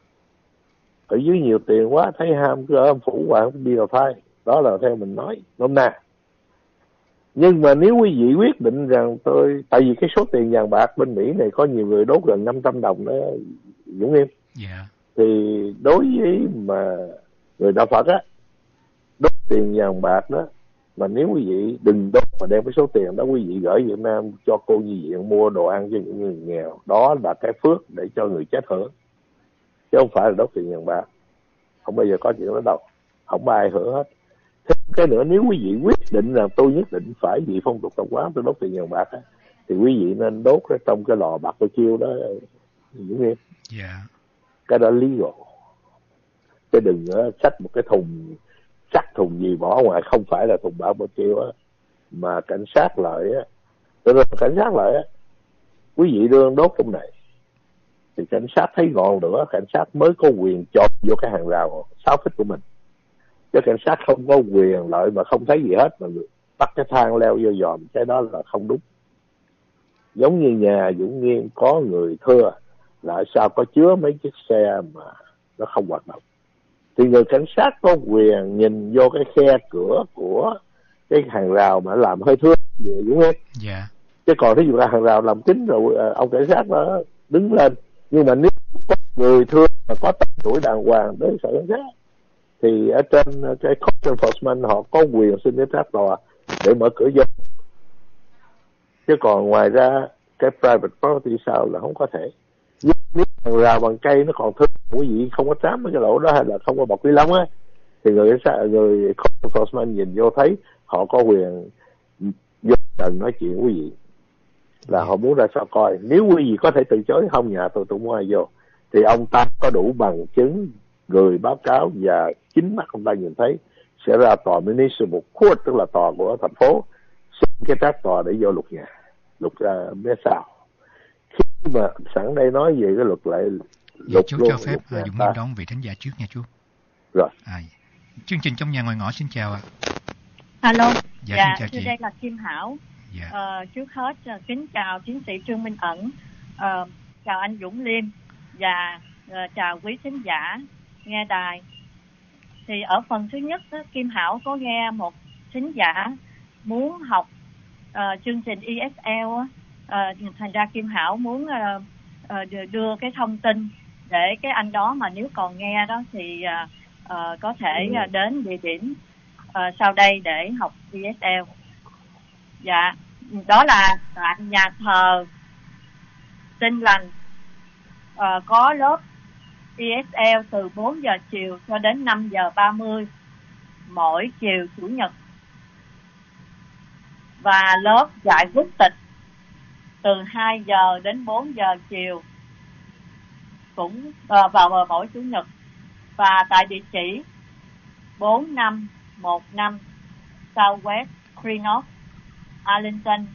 Ở dưới nhiều tiền quá, thấy ham cứ ở âm phủ hoài không đi vào thai. Đó là theo mình nói nôm na. Nhưng mà nếu quý vị quyết định rằng tại vì cái số tiền vàng bạc bên Mỹ này có nhiều người đốt gần 500 đồng đó Dũng Nghiêm. Yeah. Thì đối với mà người đạo Phật á, đốt tiền vàng bạc đó, mà nếu quý vị đừng đốt mà đem cái số tiền đó quý vị gửi Việt Nam cho cô nhi viện mua đồ ăn cho những người nghèo, đó là cái phước để cho người chết hưởng, chứ không phải là đốt tiền vàng bạc. Không bao giờ có chuyện đó đâu, không ai hưởng hết. Thêm cái nữa, nếu quý vị quyết định rằng tôi nhất định phải vì phong tục tập quán tôi đốt tiền vàng bạc á, thì quý vị nên đốt trong cái lò bạc tôi kêu đó Dũng Nghiêm. Yeah. Cái đó legal, chứ đừng xách một cái thùng sắt thùng gì bỏ ngoài, không phải là thùng bạc tôi kêu á, mà cảnh sát lại á, cảnh sát lại á, quý vị đưa đốt trong này thì cảnh sát thấy gọn nữa, cảnh sát mới có quyền chộp vô cái hàng rào 6 feet của mình, chứ cảnh sát không có quyền lợi mà không thấy gì hết mà bắt cái thang leo vô dòm, cái đó là không đúng. Giống như nhà Dũng Nghiêm có người thưa, lại sao có chứa mấy chiếc xe mà nó không hoạt động, thì người cảnh sát có quyền nhìn vô cái khe cửa của cái hàng rào mà làm hơi thưa Dũng Nghiêm. Yeah. Chứ còn thí dụ là hàng rào làm kín rồi ông cảnh sát nó đứng lên, nhưng mà nếu có người thưa mà có tên tuổi đàng hoàng tới sở cảnh sát thì ở trên cái court enforcement họ có quyền xin đến sát tòa để mở cửa vô. chứ còn ngoài ra cái private property sao là không có thể. Nếu rào bằng cây nó còn thưa, quý vị không có trám cái lỗ đó hay là không có bọc ni lông á, thì người enforcement nhìn vô thấy họ có quyền vô cần nói chuyện quý vị là họ muốn ra sao coi. Nếu quý vị có thể từ chối, không nhà tôi không ai vô, thì ông ta có đủ bằng chứng gửi báo cáo và chính mắt ông ta nhìn thấy sẽ ra tòa municipal court, tức là tòa của thành phố, xin cái trách tòa để vô lục nhà, lục ra mấy sao. Khi mà sẵn đây nói về cái luật lệ lục chú luôn, cho phép Dũng Nghiêm đón vị thính giả trước nha chú. Rồi. Chương trình Trong Nhà Ngoài Ngõ xin chào ạ. Alo. Dạ, xin chào chị. Đây là Kim Hảo. Dạ. Trước hết kính chào tiến sĩ Trương Minh Ẩn, chào anh Dũng Liêm và chào quý thính giả nghe đài. Thì ở phần thứ nhất Kim Hảo có nghe một thính giả muốn học chương trình ESL, thành ra Kim Hảo muốn đưa cái thông tin để cái anh đó mà nếu còn nghe đó thì có thể đến địa điểm sau đây để học ESL. Dạ, đó là tại nhà thờ Tin Lành, có lớp ESL từ 4 giờ chiều cho đến 5 giờ 30 mỗi chiều Chủ nhật, và lớp dạy quốc tịch từ 2 giờ đến 4 giờ chiều cũng vào mỗi Chủ nhật, và tại địa chỉ 4515 Southwest Greenock, Arlington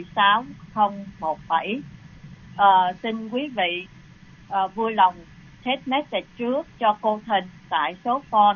76017. Xin quý vị vui lòng text message trước cho cô Thìn tại số phone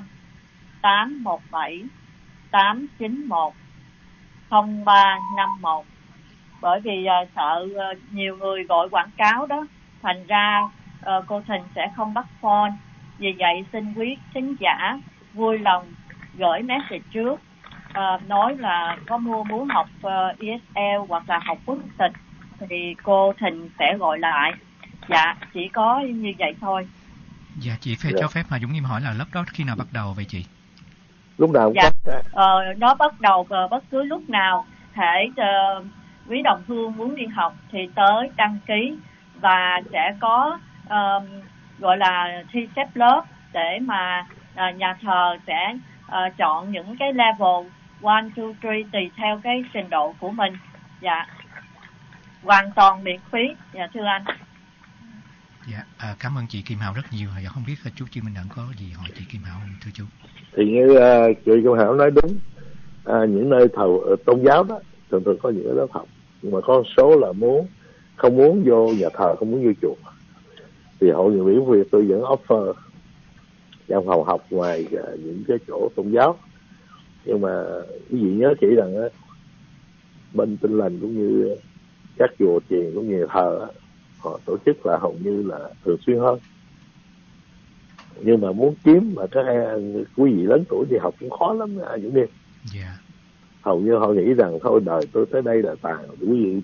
817-891-0351, bởi vì sợ nhiều người gọi quảng cáo đó, thành ra cô Thìn sẽ không bắt phone. Vì vậy xin quý thính giả vui lòng gửi message trước, nói là có muốn học ESL hoặc là học quốc tịch thì cô Thìn sẽ gọi lại. Dạ, chỉ có như vậy thôi. Dạ, chị cho phép mà Dũng Nghiêm hỏi là lớp đó khi nào bắt đầu vậy chị? Lúc nào dạ, nó bắt đầu bất cứ lúc nào. Thể quý đồng hương muốn đi học thì tới đăng ký, và sẽ có gọi là thi xếp lớp để mà nhà thờ sẽ chọn những cái level 1, 2, 3 tùy theo cái trình độ của mình. Dạ, hoàn toàn miễn phí. Dạ, thưa anh. Dạ, cảm ơn chị Kim Hảo rất nhiều. Dạ, không biết chú Trương Minh Ẩn có gì hỏi chị Kim Hảo không thưa chú? Thì như chị Kim Hảo nói đúng, những nơi tôn giáo đó thường có những lớp học, nhưng mà có số là không muốn vô nhà thờ, không muốn vô chùa, thì hội người Mỹ Việt tôi vẫn offer văn phòng học ngoài những cái chỗ tôn giáo. Nhưng mà quý vị nhớ kỹ rằng bên Tin Lành cũng như các chùa chiền cũng như thờ họ tổ chức là hầu như là thường xuyên hơn. Nhưng mà muốn kiếm mà các quý vị lớn tuổi thì học cũng khó lắm những đêm. Yeah. Hầu như họ nghĩ rằng thôi đời tôi tới đây là tàn. Quý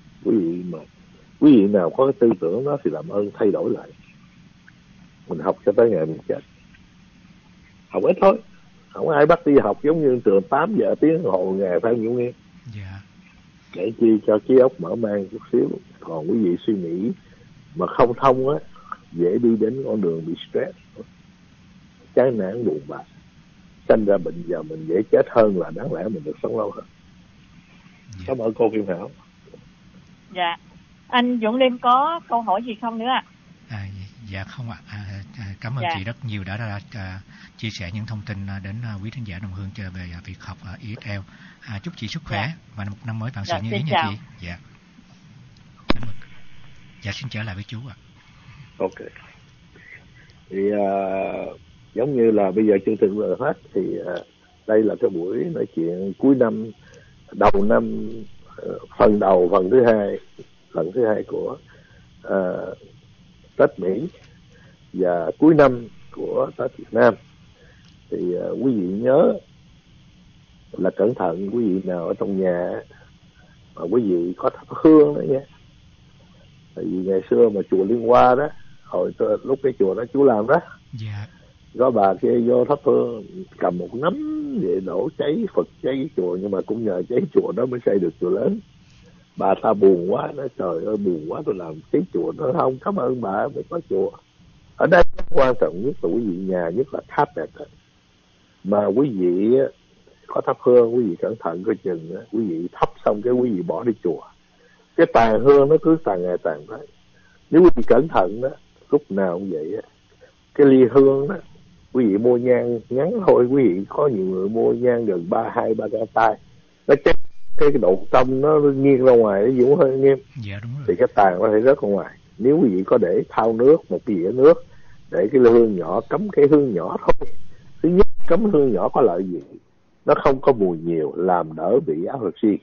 vị nào có cái tư tưởng đó thì làm ơn thay đổi lại. Mình học cho tới ngày mình chết. Học ít thôi, không có ai bắt đi học giống như trường 8 giờ tiếng đồng hồ ngày phải Dũng Nghiêm. Yeah. Để chi cho trí óc mở mang chút xíu. Còn quý vị suy nghĩ mà không thông á, dễ đi đến con đường bị stress, chán nản buồn bã, sinh ra bệnh, giờ mình dễ chết hơn là đáng lẽ mình được sống lâu hơn. Cảm ơn cô Kim Hảo. Dạ, anh Dũng Liêm có câu hỏi gì không nữa ạ? Dạ không ạ. Cảm ơn chị rất nhiều đã chia sẻ những thông tin đến quý thính giả đồng hương về việc học ESL. Chúc chị sức khỏe và một năm mới vạn sự như ý nha chị. Dạ. Dạ, xin trở lại với chú ạ. Ok. Thì giống như là bây giờ chương trình vừa hết thì đây là cái buổi nói chuyện cuối năm, đầu năm, phần thứ hai của Tết Mỹ và cuối năm của Tết Việt Nam. Thì quý vị nhớ là cẩn thận, quý vị nào ở trong nhà mà quý vị có thắp hương đó nha. Tại vì ngày xưa mà chùa Liên Hoa đó, lúc cái chùa đó chú làm đó, có bà kia vô thắp hương cầm một nắm để đổ cháy Phật, cháy chùa, nhưng mà cũng nhờ cháy chùa đó mới xây được chùa lớn. Bà ta buồn quá, nói trời ơi buồn quá tôi làm cái chùa. Nó không, cảm ơn bà mới có chùa. Ở đây quan trọng nhất là quý vị nhà nhất là tháp đẹp. Mà quý vị có thắp hương, quý vị cẩn thận coi chừng, quý vị thắp xong cái quý vị bỏ đi chùa, cái tàn hương nó cứ tàn ngày tàn đấy. Nếu quý vị cẩn thận đó, lúc nào cũng vậy, cái ly hương đó, quý vị mua nhang ngắn thôi, quý vị có nhiều người mua nhang gần 3 cái tay, nó chết cái độ trong nó nghiêng ra ngoài, nó dũng hơi nghiêm. Dạ đúng rồi. Thì cái tàn nó phải rớt ra ngoài. Nếu quý vị có để thau nước, một cái dĩa nước, để cái hương nhỏ, cắm cái hương nhỏ thôi. Thứ nhất, cắm hương nhỏ có lợi gì? Nó không có mùi nhiều, làm đỡ bị áp lực xi.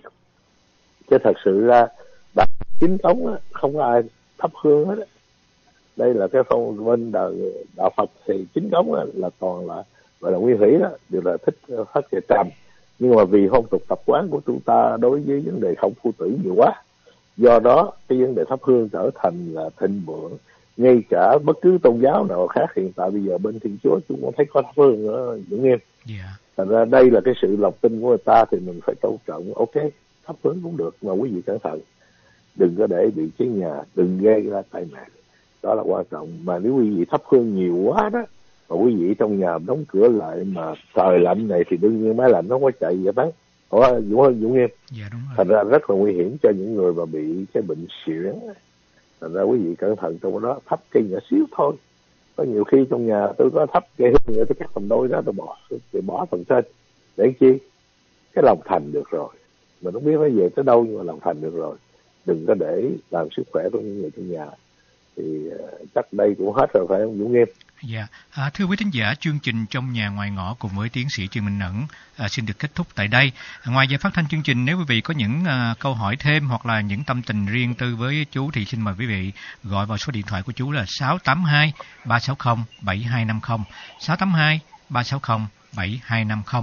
Chứ thật sự ra đạo chính thống á, không có ai thắp hương hết á. Đây là cái phong bên đạo Phật thì chính thống á, là toàn là gọi là nguyên thủy đó, đều là thích phát về trầm. Nhưng mà vì phong tục tập quán của chúng ta đối với vấn đề không phu tử nhiều quá, do đó cái vấn đề thắp hương trở thành là thịnh vượng. Ngay cả bất cứ tôn giáo nào khác hiện tại bây giờ bên Thiên Chúa chúng cũng thấy có thắp hương nữa, Dũng Nghiêm. Thành ra đây là cái sự lòng tin của người ta thì mình phải tôn trọng. Ok, thắp hương cũng được, mà quý vị cẩn thận, đừng có để bị cháy nhà, đừng gây ra tai nạn, đó là quan trọng. Mà nếu quý vị thắp hương nhiều quá đó, mà quý vị trong nhà đóng cửa lại mà trời lạnh này thì đương nhiên máy lạnh nó có chạy vậy bắn. Dũng Nghiêm. Dạ, đúng rồi. Thành ra rất là nguy hiểm cho những người mà bị cái bệnh suyễn. Thành ra quý vị cẩn thận trong đó, thắp cây nhỏ xíu thôi. Có nhiều khi trong nhà tôi có thắp cây hương nữa, tôi cắt phần đôi đó, tôi bỏ phần trên. Để chi? Cái lòng thành được rồi. Mình không biết nó về tới đâu, nhưng mà lòng thành được rồi. Đừng có để làm sức khỏe của những người trong nhà. Thì chắc đây cũng hết rồi, phải không Dũng Nghiêm? Dạ, thưa quý thính giả, chương trình Trong Nhà Ngoài Ngõ cùng với tiến sĩ Trương Minh Ẩn xin được kết thúc tại đây. Ngoài giờ phát thanh chương trình, nếu quý vị có những câu hỏi thêm hoặc là những tâm tình riêng tư với chú thì xin mời quý vị gọi vào số điện thoại của chú là 682 360 7250, 682 360 7250.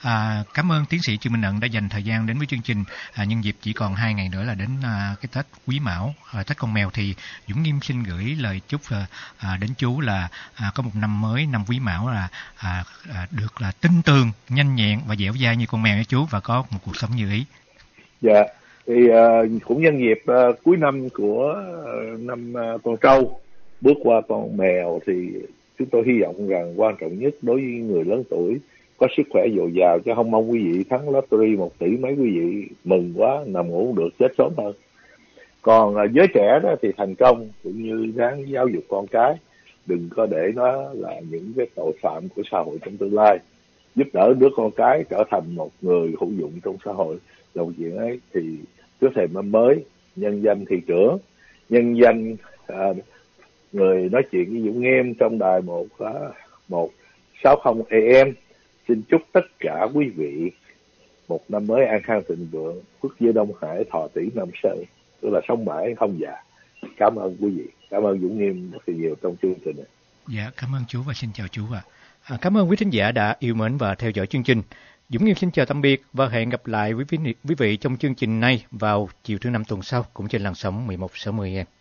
Cảm ơn tiến sĩ Trương Minh Ẩn đã dành thời gian đến với chương trình. Nhân dịp chỉ còn 2 ngày nữa là đến cái Tết Quý Mão, Tết Con Mèo, thì Dũng Nghiêm xin gửi lời chúc đến chú là có một năm mới, năm Quý Mão là được là tinh tường, nhanh nhẹn và dẻo dai như con mèo nha chú, và có một cuộc sống như ý. Dạ, thì cũng nhân dịp cuối năm của năm con trâu bước qua con mèo, thì chúng tôi hy vọng rằng quan trọng nhất đối với người lớn tuổi có sức khỏe dồi dào, chứ không mong quý vị thắng lottery 1 tỷ mấy quý vị mừng quá nằm ngủ không được, chết sớm hơn. Còn giới trẻ đó thì thành công, cũng như ráng giáo dục con cái, đừng có để nó là những cái tội phạm của xã hội trong tương lai, giúp đỡ đứa con cái trở thành một người hữu dụng trong xã hội. Là một chuyện ấy thì trước thềm năm mới, nhân danh thị trưởng, nhân danh người nói chuyện với Dũng Nghiêm trong đài 160 AM, xin chúc tất cả quý vị một năm mới an khang thịnh vượng, phước dư đông hải, thọ tỷ năm sợi, tức là sống mãi không già. Cảm ơn quý vị, cảm ơn Dũng Nghiêm rất nhiều trong chương trình này. Dạ, cảm ơn chú và xin chào chú ạ. Cảm ơn quý thính giả đã yêu mến và theo dõi chương trình. Dũng Nghiêm xin chào tạm biệt và hẹn gặp lại quý vị trong chương trình này vào chiều thứ Năm tuần sau cũng trên làn sóng 1160 AM.